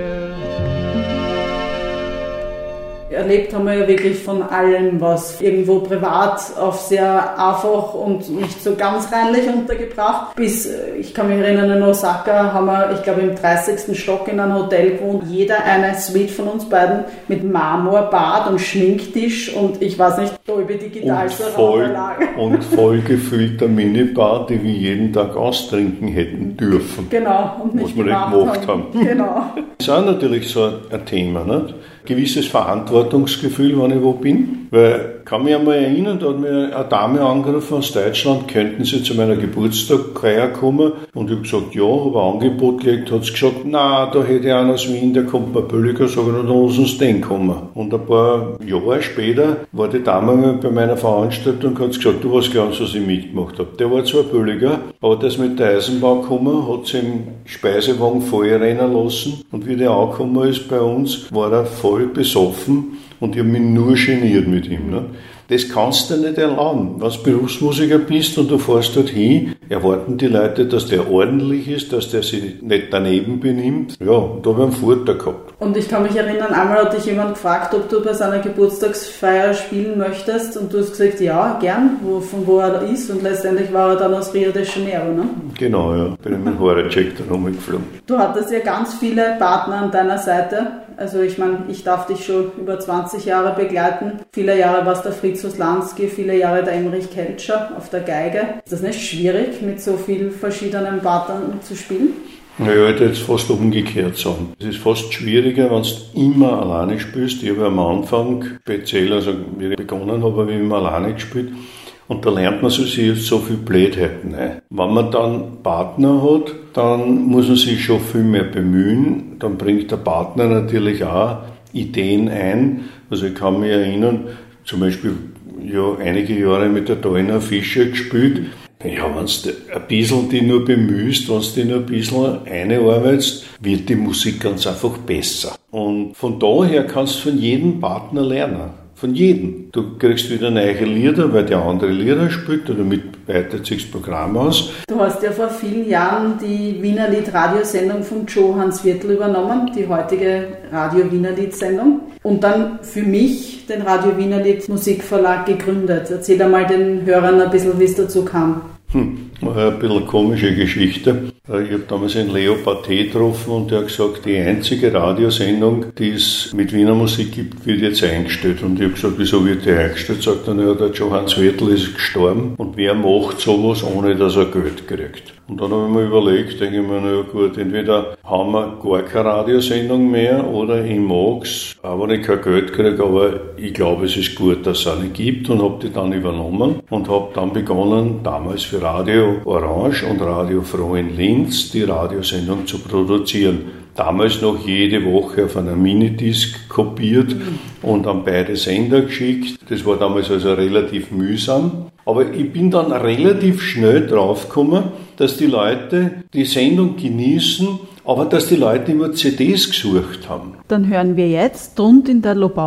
Erlebt haben wir ja wirklich von allem, was irgendwo privat auf sehr einfach und nicht so ganz reinlich untergebracht. Bis, ich kann mich erinnern, in Osaka haben wir, ich glaube, im 30. Stock in einem Hotel gewohnt. Jeder eine Suite von uns beiden mit Marmorbad und Schminktisch und ich weiß nicht, Dolby Digital zur Raumanlage. Und vollgefüllter Minibar, die wir jeden Tag austrinken hätten dürfen. Genau, und nicht was wir nicht gemacht haben. Genau. Das ist auch natürlich so ein Thema, nicht? Gewisses Verantwortungsgefühl, wenn ich wo bin. Weil, ich kann mich einmal erinnern, da hat mir eine Dame angerufen aus Deutschland, könnten Sie zu meiner Geburtstagsfeier kommen? Und ich habe gesagt, ja, habe ein Angebot gelegt, hat sie gesagt, na, da hätte ich einen aus Wien, der kommt mir billiger, sage ich, dann lass uns den kommen. Und ein paar Jahre später war die Dame bei meiner Veranstaltung und hat gesagt, du weißt gar nicht, was ich mitgemacht habe. Der war zwar billiger, aber das mit der Eisenbahn gekommen, hat sie im Speisewagen vollrennen lassen und wie der angekommen ist bei uns, war er voll besoffen und ich habe mich nur geniert mit ihm. Ne? Das kannst du nicht erlauben. Wenn du Berufsmusiker bist und du fährst dort hin, erwarten die Leute, dass der ordentlich ist, dass der sich nicht daneben benimmt. Ja, da habe ich einen Vorteil gehabt. Und ich kann mich erinnern, einmal hat dich jemand gefragt, ob du bei seiner Geburtstagsfeier spielen möchtest und du hast gesagt, ja, gern, von wo er da ist und letztendlich war er dann aus Rio de Janeiro, ne? Genau, ja, bin ich mit dem Horacek da rumgeflogen. Du hattest ja ganz viele Partner an deiner Seite. Also ich meine, ich darf dich schon über 20 Jahre begleiten. Viele Jahre warst der Fritz Uslanski, viele Jahre der Emmerich Keltscher auf der Geige. Ist das nicht schwierig, mit so vielen verschiedenen Partnern zu spielen? Naja, ich würde jetzt fast umgekehrt sagen. Es ist fast schwieriger, wenn du immer alleine spielst. Ich habe am Anfang speziell, also wie ich begonnen habe, habe ich immer alleine gespielt. Und da lernt man sich jetzt so viel Blödheiten ein. Wenn man dann Partner hat, dann muss man sich schon viel mehr bemühen. Dann bringt der Partner natürlich auch Ideen ein. Also ich kann mich erinnern, zum Beispiel ja, einige Jahre mit der Dana Fischer gespielt. Ja, wenn du ein bisschen die nur bemühst, wenn du die nur ein bisschen einarbeitest, wird die Musik ganz einfach besser. Und von daher kannst du von jedem Partner lernen. Von jedem. Du kriegst wieder neue Lieder, weil der andere Lieder spielt, oder mit weitet sich das Programm aus. Du hast ja vor vielen Jahren die Wiener Lied-Radiosendung von Joe Hans Wirtl übernommen, die heutige Radio Wiener Lied-Sendung. Und dann für mich den Radio Wiener Lied Musikverlag gegründet. Erzähl einmal den Hörern ein bisschen, wie es dazu kam. War eine bisschen eine komische Geschichte. Ich habe damals einen Leo Paté getroffen und der hat gesagt, die einzige Radiosendung, die es mit Wiener Musik gibt, wird jetzt eingestellt. Und ich habe gesagt, wieso wird die eingestellt? Sagt er, ja, der Johannes Wirtl ist gestorben und wer macht sowas, ohne dass er Geld kriegt? Und dann habe ich mir überlegt, denke ich mir, na gut, entweder haben wir gar keine Radiosendung mehr oder ich mag's, auch wenn ich kein Geld kriege, aber ich glaube, es ist gut, dass es eine gibt und habe die dann übernommen und habe dann begonnen, damals für Radio Orange und Radio Froh in Linz die Radiosendung zu produzieren. Damals noch jede Woche auf einer Minidisc kopiert und an beide Sender geschickt. Das war damals also relativ mühsam. Aber ich bin dann relativ schnell draufgekommen, dass die Leute die Sendung genießen, aber dass die Leute immer CDs gesucht haben. Dann hören wir jetzt Drund in der Lobau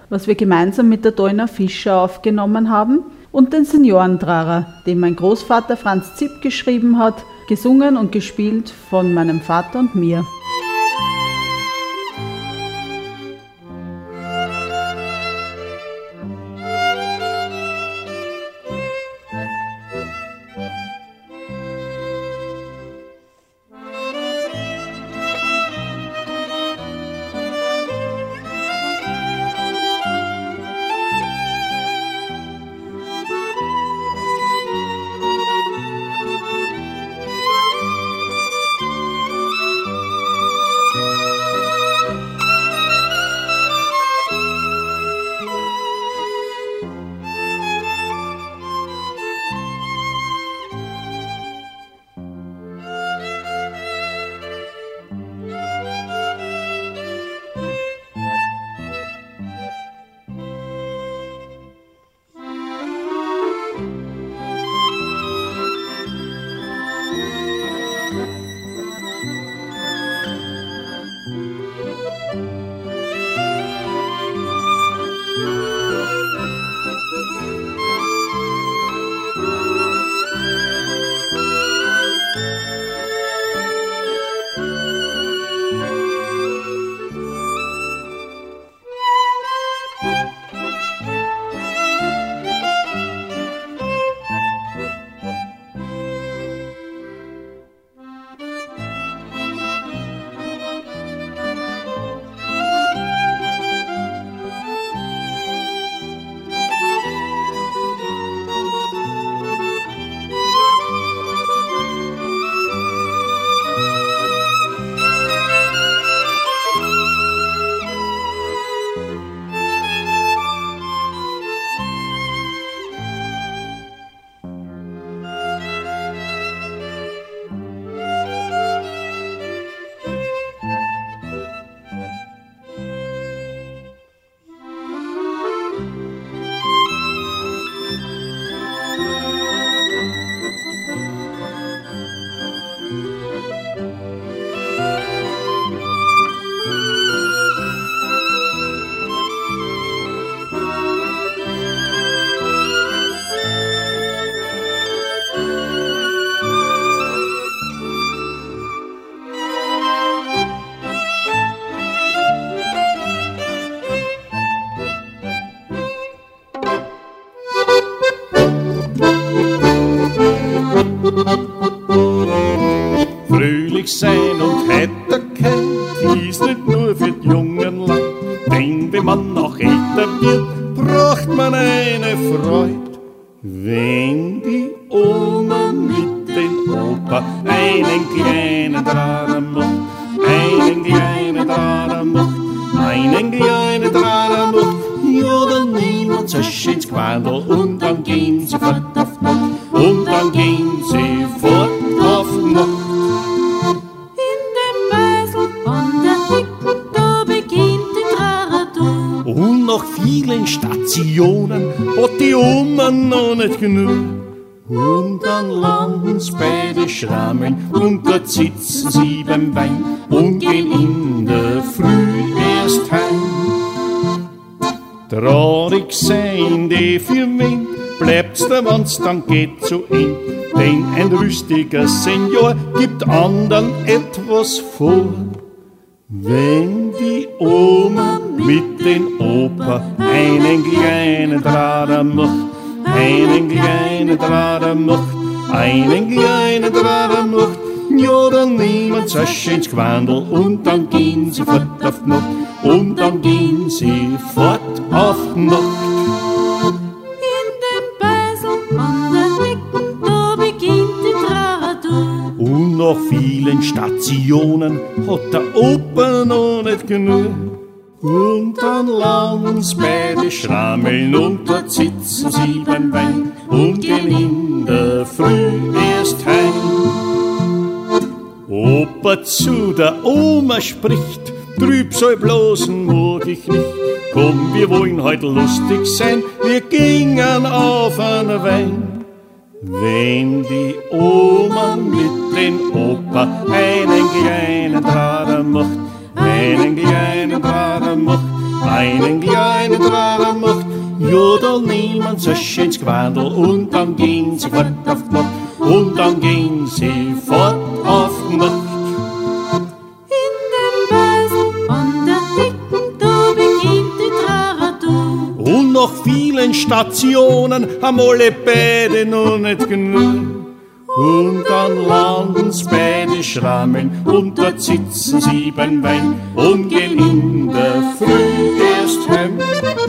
was wir gemeinsam mit der Dojna Fischer aufgenommen haben, und den Seniorentrarer, den mein Großvater Franz Zipp geschrieben hat, gesungen und gespielt von meinem Vater und mir. Sein und Heiterkeit ist nicht nur für die jungen Leute, denn wenn man noch älter wird, braucht man eine Freude. Wenn die Oma mit dem Opa einen kleinen Drader macht, einen kleinen Drader macht, einen kleinen Drader macht, ja, dann nehmen sie sich ins Quadel und dann gehen sie fort auf Nacht, und dann gehen sie fort auf Nacht. Und nach vielen Stationen hat die Oma noch nicht genug. Und dann landen sie bei den Schrammeln und dort sitzen sie beim Wein und gehen in der Früh erst heim. Traurig sein die für wen, bleibt's da, wenn's dann geht zu ihm. Denn ein rüstiger Senior gibt anderen etwas vor. Wenn die Oma mit dem Opa einen kleinen Drader macht, einen kleinen Drader macht, einen kleinen Drader macht, ja, dann nehmen sie sich ins Quandl und dann gehen sie fort auf die Nacht, und dann gehen sie fort auf die Nacht. In dem Beisel an der Decken, da beginnt die Traradur. Und nach vielen Stationen hat der Opa noch nicht genug. Und dann landen sie bei den Schrammeln und dort sitzen sie beim Wein und gehen in der Früh erst heim. Opa zu der Oma spricht, trüb soll bloßen Mut ich nicht. Komm, wir wollen heut lustig sein, wir gingen auf einen Wein. Wenn die Oma mit dem Opa einen kleinen Drader macht, einen kleinen Trader macht, einen kleinen Trader macht. Jodel niemand so schönes Quadel und dann gehen sie fort auf die Nacht, und dann gehen sie fort auf die Nacht. In dem Beisel an der Dicken, da beginnt die Traratur. Und nach vielen Stationen haben alle beide noch nicht genug. Und dann landen's beide Schrammeln und dort sitzen sie beim Wein und gehen in der Früh erst heim.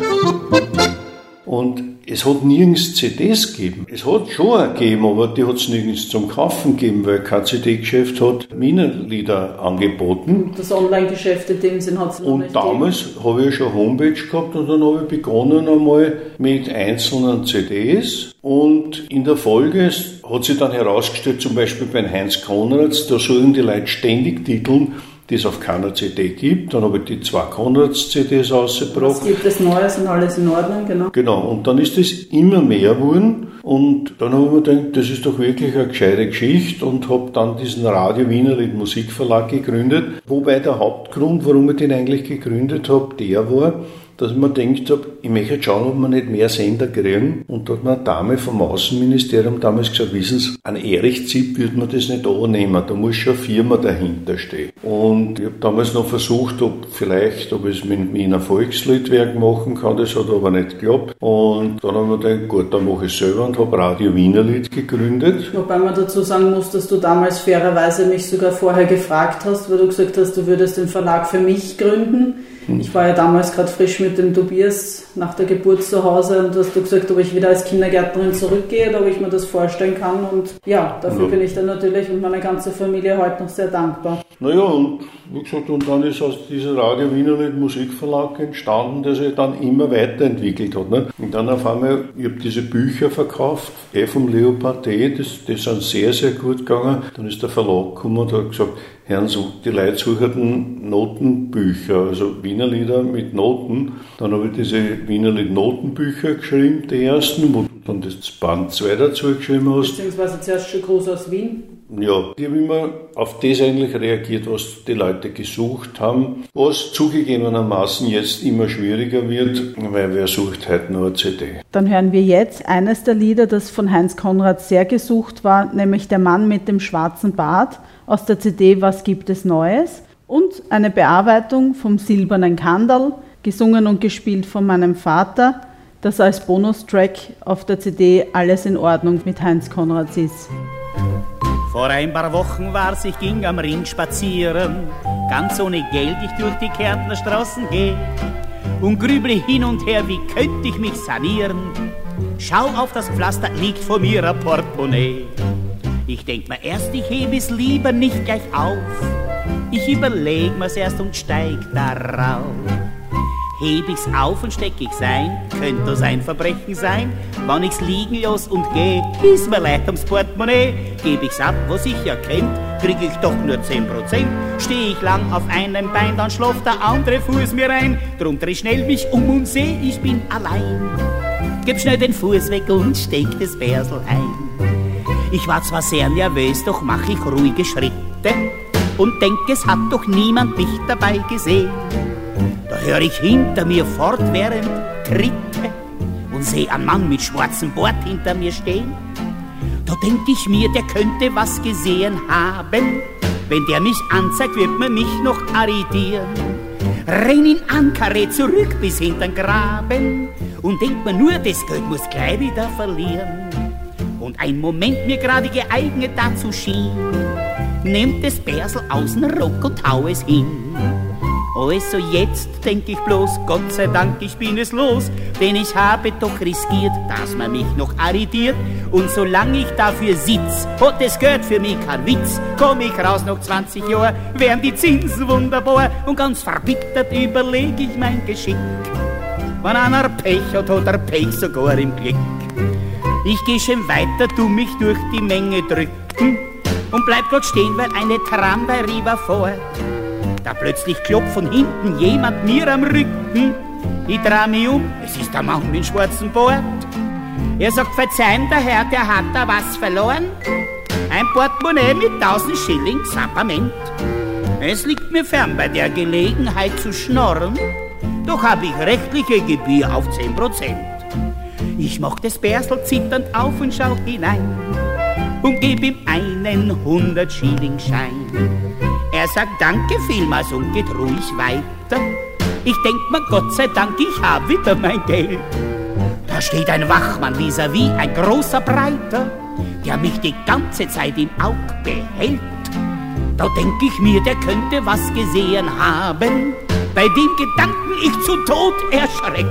Und es hat nirgends CDs gegeben. Es hat schon gegeben, aber die hat es nirgends zum Kaufen gegeben, weil kein CD-Geschäft hat Wienerlieder angeboten. Das Online-Geschäft in dem Sinn hat es noch nicht gegeben. Und damals habe ich ja schon Homepage gehabt und dann habe ich begonnen einmal mit einzelnen CDs. Und in der Folge hat sich dann herausgestellt, zum Beispiel bei Heinz Konrads, da sollen die Leute ständig titeln, die es auf keiner CD gibt. Dann habe ich die 2 Konrads-CDs rausgebracht. Was gibt es Neues und alles in Ordnung, genau. Genau, und dann ist das immer mehr geworden. Und dann habe ich mir gedacht, das ist doch wirklich eine gescheite Geschichte und habe dann diesen Radio Wienerlied Musikverlag gegründet. Wobei der Hauptgrund, warum ich den eigentlich gegründet habe, der war, dass ich mir gedacht habe, ich möchte jetzt schauen, ob wir nicht mehr Sender kriegen. Und da hat mir eine Dame vom Außenministerium damals gesagt, wissen Sie, an Erich Zipp würde man das nicht annehmen, da muss schon eine Firma dahinter stehen. Und ich habe damals noch versucht, ob ich es mit dem Wiener Volksliedwerk machen kann, das hat aber nicht geklappt. Und dann habe ich mir gedacht, gut, dann mache ich es selber und habe Radio Wienerlied gegründet. Wobei man dazu sagen muss, dass du damals fairerweise mich sogar vorher gefragt hast, weil du gesagt hast, du würdest den Verlag für mich gründen. Ich war ja damals gerade frisch mit dem Tobias nach der Geburt zu Hause und du hast gesagt, ob ich wieder als Kindergärtnerin zurückgehe oder ob ich mir das vorstellen kann. Und ja, dafür bin ich dann natürlich und meine ganze Familie heute noch sehr dankbar. Naja, und wie gesagt, und dann ist aus dieser Radio Wienerlied Musikverlag entstanden, der sich dann immer weiterentwickelt hat. Ne? Und dann auf einmal, ich habe diese Bücher verkauft, vom Leopard T, die sind sehr, sehr gut gegangen. Dann ist der Verlag gekommen und hat gesagt, Herren, die Leute suchten Notenbücher, also Wienerlieder mit Noten. Dann habe ich diese Wienerlied-Notenbücher geschrieben, die ersten, wo du dann das Band 2 dazu geschrieben hast. Beziehungsweise zuerst schon Gruß aus Wien. Ja, ich habe immer auf das eigentlich reagiert, was die Leute gesucht haben, was zugegebenermaßen jetzt immer schwieriger wird, weil wer sucht heute nur eine CD. Dann hören wir jetzt eines der Lieder, das von Heinz Konrad sehr gesucht war, nämlich Der Mann mit dem schwarzen Bart aus der CD Was gibt es Neues und eine Bearbeitung vom Silbernen Kandel, gesungen und gespielt von meinem Vater, das als Bonustrack auf der CD Alles in Ordnung mit Heinz Konrads ist. Vor ein paar Wochen war's, ich ging am Ring spazieren, ganz ohne Geld ich durch die Kärntner Straßen geh und grüble hin und her, wie könnte ich mich sanieren? Schau auf das Pflaster, liegt vor mir ein Portemonnaie. Ich denk mir erst, ich heb es lieber nicht gleich auf. Ich überleg mir's erst und steig darauf. Heb ich's auf und steck ich's ein, könnte das ein Verbrechen sein. Wann ich's liegen los und geh, ist mir leid ums Portemonnaie. Geb ich's ab, was ich ja kennt, krieg ich doch nur 10%. Steh ich lang auf einem Bein, dann schlaft der andere Fuß mir rein. Drum dreh schnell mich um und seh, ich bin allein. Gib schnell den Fuß weg und steck das Bärsel ein. Ich war zwar sehr nervös, doch mach ich ruhige Schritte und denk, es hat doch niemand mich dabei gesehen. Da hör ich hinter mir fortwährend Tritte und seh einen Mann mit schwarzem Bart hinter mir stehen. Da denk ich mir, der könnte was gesehen haben. Wenn der mich anzeigt, wird man mich noch arretieren. Renn ihn an, Karre zurück bis hintern Graben und denk mir nur, das Geld muss gleich wieder verlieren. Und ein Moment mir gerade geeignet dazu schien, nehmt das Bärsel aus dem Rock und hau es hin. Also jetzt denk ich bloß, Gott sei Dank, ich bin es los, denn ich habe doch riskiert, dass man mich noch arretiert. Und solange ich dafür sitz, hat das Geld für mich kein Witz. Komm ich raus noch 20 Jahre, wären die Zinsen wunderbar und ganz verbittert überleg ich mein Geschick. Wenn einer Pech hat, hat er Pech sogar im Glück. Ich geh schon weiter, tu mich durch die Menge drücken und bleib grad stehen, weil eine Tramway war fort. Da plötzlich klopft von hinten jemand mir am Rücken. Ich dreh mich um, es ist der Mann mit schwarzem Bart. Er sagt, verzeihen, der Herr, der hat da was verloren. Ein Portemonnaie mit 1000 Schilling Sapperment. Es liegt mir fern, bei der Gelegenheit zu schnorren, doch hab ich rechtliche Gebühr auf 10%. Ich mach das Bärsl zitternd auf und schau hinein und geb ihm einen 100-Schilling-Schein. Er sagt danke vielmals und geht ruhig weiter. Ich denk mir, Gott sei Dank, ich hab wieder mein Geld. Da steht ein Wachmann vis-à-vis, ein großer Breiter, der mich die ganze Zeit im Aug behält. Da denk ich mir, der könnte was gesehen haben, bei dem Gedanken ich zu Tod erschreck.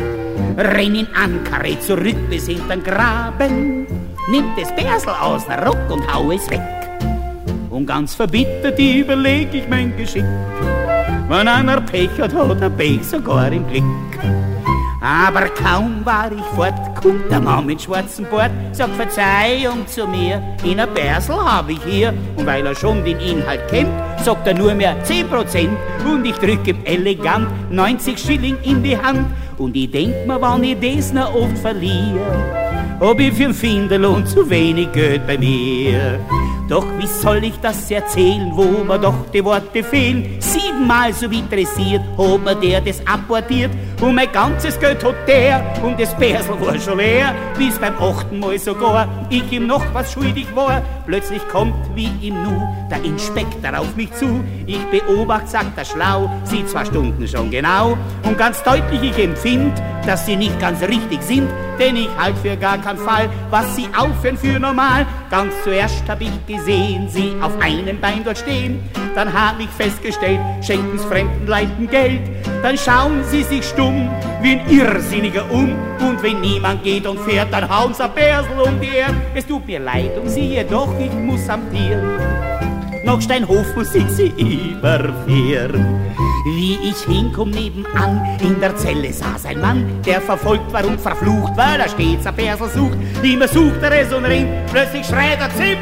Renn ihn an, Karre zurück bis hinter'n Graben, nimm das Bärsl aus der Rock und hau es weg. Und ganz verbittert überleg ich mein Geschick. Wenn einer Pech hat, hat er Pech sogar im Blick. Aber kaum war ich fort, kommt der Mann mit schwarzem Bart, sagt Verzeihung zu mir, in ein Bärsl hab ich hier. Und weil er schon den Inhalt kennt, sagt er nur mehr 10%. Und ich drück ihm elegant 90 Schilling in die Hand. Und ich denk mir, wann ich das noch oft verliere, hab ich für'n Finderlohn zu wenig Geld bei mir. Doch wie soll ich das erzählen, wo mir doch die Worte fehlen? 7-mal so wie dressiert, hat mir der das apportiert. Und mein ganzes Geld hat der, und das Bärsl war schon leer. Bis beim 8. Mal sogar ich ihm noch was schuldig war. Plötzlich kommt wie im Nu der Inspektor auf mich zu. Ich beobacht, sagt er schlau, sieht 2 Stunden schon genau. Und ganz deutlich ich empfind, dass sie nicht ganz richtig sind. Denn ich halt für gar keinen Fall, was sie aufhören für normal. Ganz zuerst hab ich gesehen, sie auf einem Bein dort stehen. Dann hab ich festgestellt, schenken's fremden Leuten Geld. Dann schauen sie sich stumm wie ein Irrsinniger um. Und wenn niemand geht und fährt, dann hauen's ein Bärsl um die Erde. Es tut mir leid um sie, jedoch ich muss amtieren. Nach Steinhof muss ich sie überführen. Wie ich hinkomm nebenan, in der Zelle saß ein Mann, der verfolgt war und verflucht, weil er stets ein Bärsl sucht. Immer sucht er es und ringt, plötzlich schreit er 10%.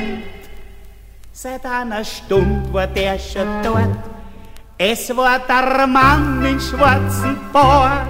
Seit einer Stunde war der schon dort. Es war der Mann in schwarzen Bart.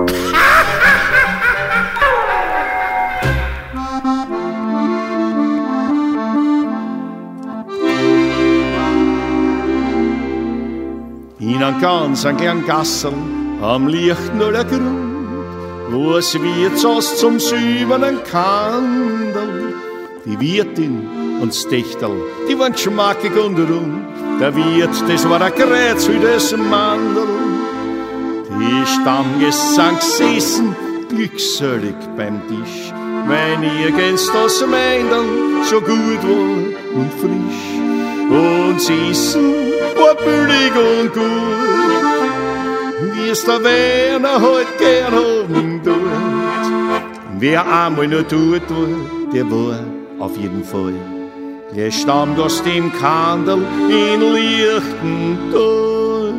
In einem ganz kleinen Gassel am lichten Grund, wo es Wirtshaus zum silbernen Kandel. Die Wirtin und das Techterl, die waren geschmackig und rund. Der Wirt, das war ein Kreuz wie das Mandel. Die Stammgesang gesessen, glückselig beim Tisch, weil nirgends das Meindl so gut war und frisch. Und das Essen war billig und gut, wie es der Werner halt gern haben tut. Wer einmal nur tut, der war auf jeden Fall der Stammgast im Kandel in Lichtental.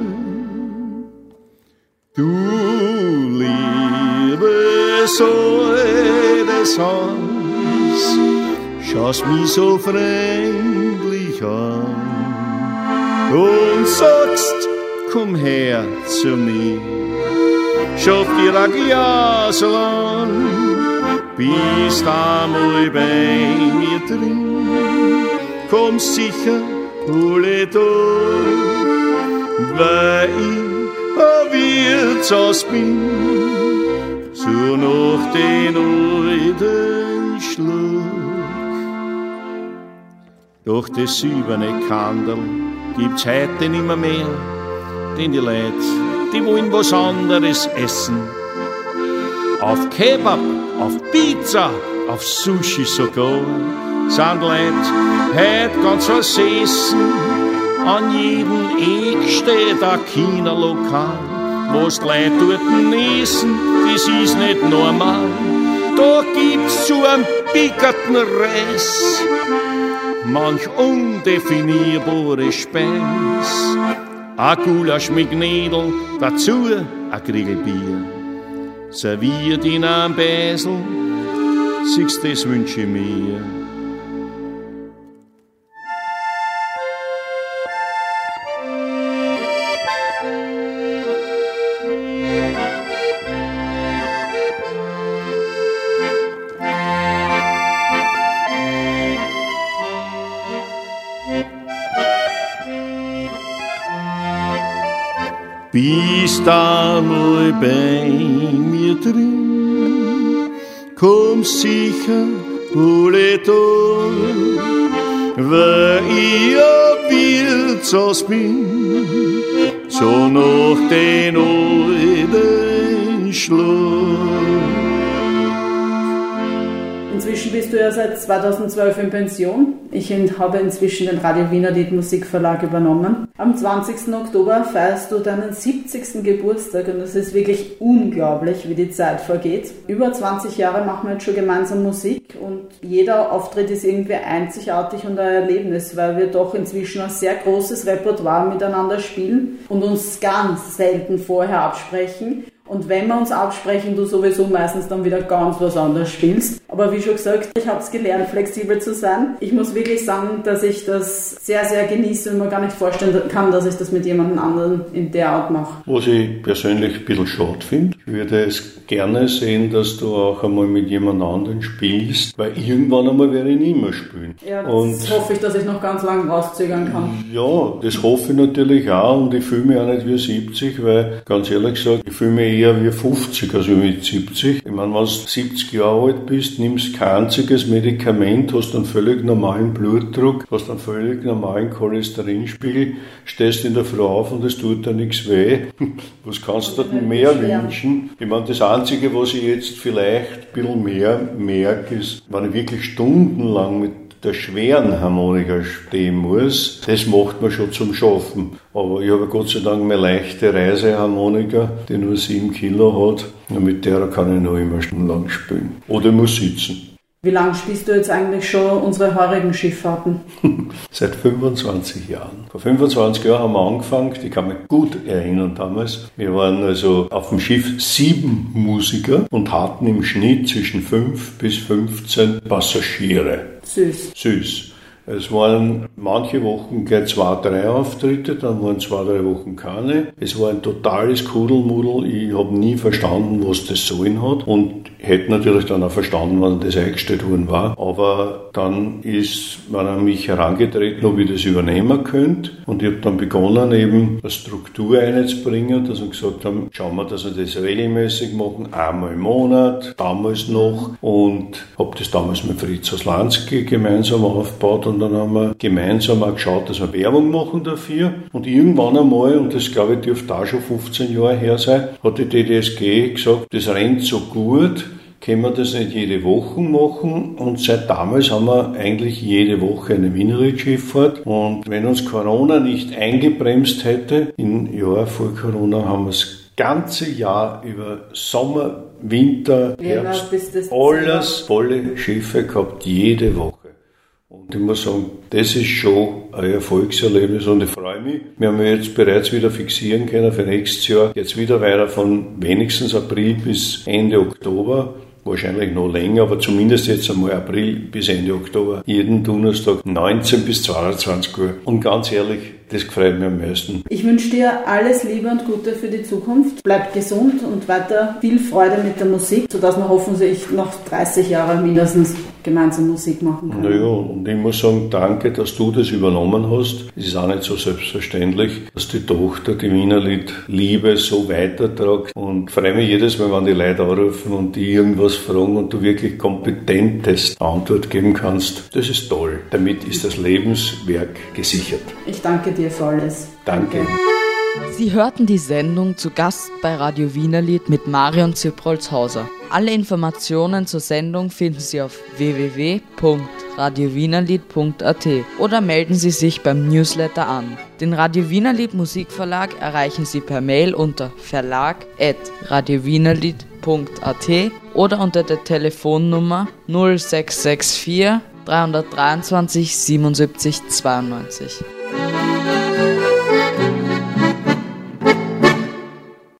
Du liebes altes Haus, schaust mich so freundlich an und sagst, komm her zu mir, schaff dir ein Glas an, bist einmal bei mir drin, kommst sicher alle da, weil ich ein Wirtshaus bin, so nach den alten Schluck. Doch das silberne Kandel gibt's heute nimmer mehr, denn die Leute, die wollen was anderes essen. Auf Kebab, auf Pizza, auf Sushi sogar, sind Leute heute ganz versessen. An jedem Eck steht ein China-Lokal, was die Leute dort essen, das ist nicht normal. Da gibt's so einen pickerten Reis, manch undefinierbare Speis, a Gulasch mit Knädel, dazu a Kriegel Bier, serviert in einem Bäsel, siehst, das wünsch ich mir. bist einmal bei mir drin, kommst sicher alle da, weil ich ein Wirtshaus bin, so nach den alten Schlag. Inzwischen bist du ja seit 2012 in Pension. Ich habe inzwischen den Radio Wiener Lied Musikverlag übernommen. Am 20. Oktober feierst du deinen 70. Geburtstag und es ist wirklich unglaublich, wie die Zeit vergeht. Über 20 Jahre machen wir jetzt schon gemeinsam Musik und jeder Auftritt ist irgendwie einzigartig und ein Erlebnis, weil wir doch inzwischen ein sehr großes Repertoire miteinander spielen und uns ganz selten vorher absprechen. Und wenn wir uns absprechen, du sowieso meistens dann wieder ganz was anderes spielst. Aber wie schon gesagt, ich habe es gelernt, flexibel zu sein. Ich muss wirklich sagen, dass ich das sehr, sehr genieße und mir gar nicht vorstellen kann, dass ich das mit jemandem anderen in der Art mache. Was ich persönlich ein bisschen schade finde, ich würde es gerne sehen, dass du auch einmal mit jemand anderem spielst, weil irgendwann einmal werde ich nicht mehr spielen. Ja, das hoffe ich, dass ich noch ganz lange rauszögern kann. Ja, das hoffe ich natürlich auch und ich fühle mich auch nicht wie 70, weil, ganz ehrlich gesagt, ich fühle mich eher wie 50, also wie 70. Ich meine, wenn du 70 Jahre alt bist, nimmst kein einziges Medikament, hast einen völlig normalen Blutdruck, hast einen völlig normalen Cholesterinspiegel, stehst in der Früh auf und es tut dir nichts weh. Was kannst du denn mehr wünschen? Ich meine, das Einzige, was ich jetzt vielleicht ein bisschen mehr merke, ist, wenn ich wirklich stundenlang mit der schweren Harmonika stehen muss, das macht man schon zum Schaffen. Aber ich habe Gott sei Dank meine leichte Reiseharmonika, die nur 7 Kilo hat. Und mit der kann ich noch immer stundenlang spielen. Oder ich muss sitzen. Wie lange spielst du jetzt eigentlich schon unsere heurigen Schifffahrten? Seit 25 Jahren. Vor 25 Jahren haben wir angefangen, ich kann mich gut erinnern damals. Wir waren also auf dem Schiff 7 Musiker und hatten im Schnitt zwischen 5 bis 15 Passagiere. Süß. Es waren manche Wochen gleich 2, 3 Auftritte, dann waren 2, 3 Wochen keine. Es war ein totales Kudelmudel. Ich habe nie verstanden, was das sollen hat und hätte natürlich dann auch verstanden, wann das eingestellt worden war. Aber dann ist man an mich herangetreten, ob ich das übernehmen könnte. Und ich habe dann begonnen, eben eine Struktur einzubringen, dass wir gesagt haben, schauen wir, dass wir das regelmäßig machen, einmal im Monat, damals noch. Und habe das damals mit Fritz Oslanski gemeinsam aufgebaut. Und dann haben wir gemeinsam auch geschaut, dass wir Werbung machen dafür. Und irgendwann einmal, und das glaube ich dürfte auch schon 15 Jahre her sein, hat die DDSG gesagt, das rennt so gut, können wir das nicht jede Woche machen. Und seit damals haben wir eigentlich jede Woche eine Wienerlied-Schifffahrt. Und wenn uns Corona nicht eingebremst hätte, im Jahr vor Corona haben wir das ganze Jahr über Sommer, Winter, Herbst, alles volle Schiffe gehabt, jede Woche. Und ich muss sagen, das ist schon ein Erfolgserlebnis und ich freue mich. Wir haben jetzt bereits wieder fixieren können für nächstes Jahr. Jetzt wieder weiter von wenigstens April bis Ende Oktober. Wahrscheinlich noch länger, aber zumindest jetzt einmal April bis Ende Oktober. Jeden Donnerstag 19 bis 22 Uhr. Und ganz ehrlich, das gefreut mich am meisten. Ich wünsche dir alles Liebe und Gute für die Zukunft. Bleib gesund und weiter viel Freude mit der Musik, sodass wir hoffentlich noch 30 Jahre mindestens gemeinsam Musik machen können. Naja, und ich muss sagen, danke, dass du das übernommen hast. Es ist auch nicht so selbstverständlich, dass die Tochter die Wienerlied Liebe so weitertragt. Und freue mich jedes Mal, wenn die Leute anrufen und die irgendwas fragen und du wirklich kompetentest Antwort geben kannst. Das ist toll. Damit ist das Lebenswerk gesichert. Ich danke dir für alles. Danke. Sie hörten die Sendung zu Gast bei Radio Wienerlied mit Marion Zipprolz-Hauser. Alle Informationen zur Sendung finden Sie auf www.radiowienerlied.at oder melden Sie sich beim Newsletter an. Den Radio Wienerlied Musikverlag erreichen Sie per Mail unter verlag@radiowienerlied.at oder unter der Telefonnummer 0664 323 77 92.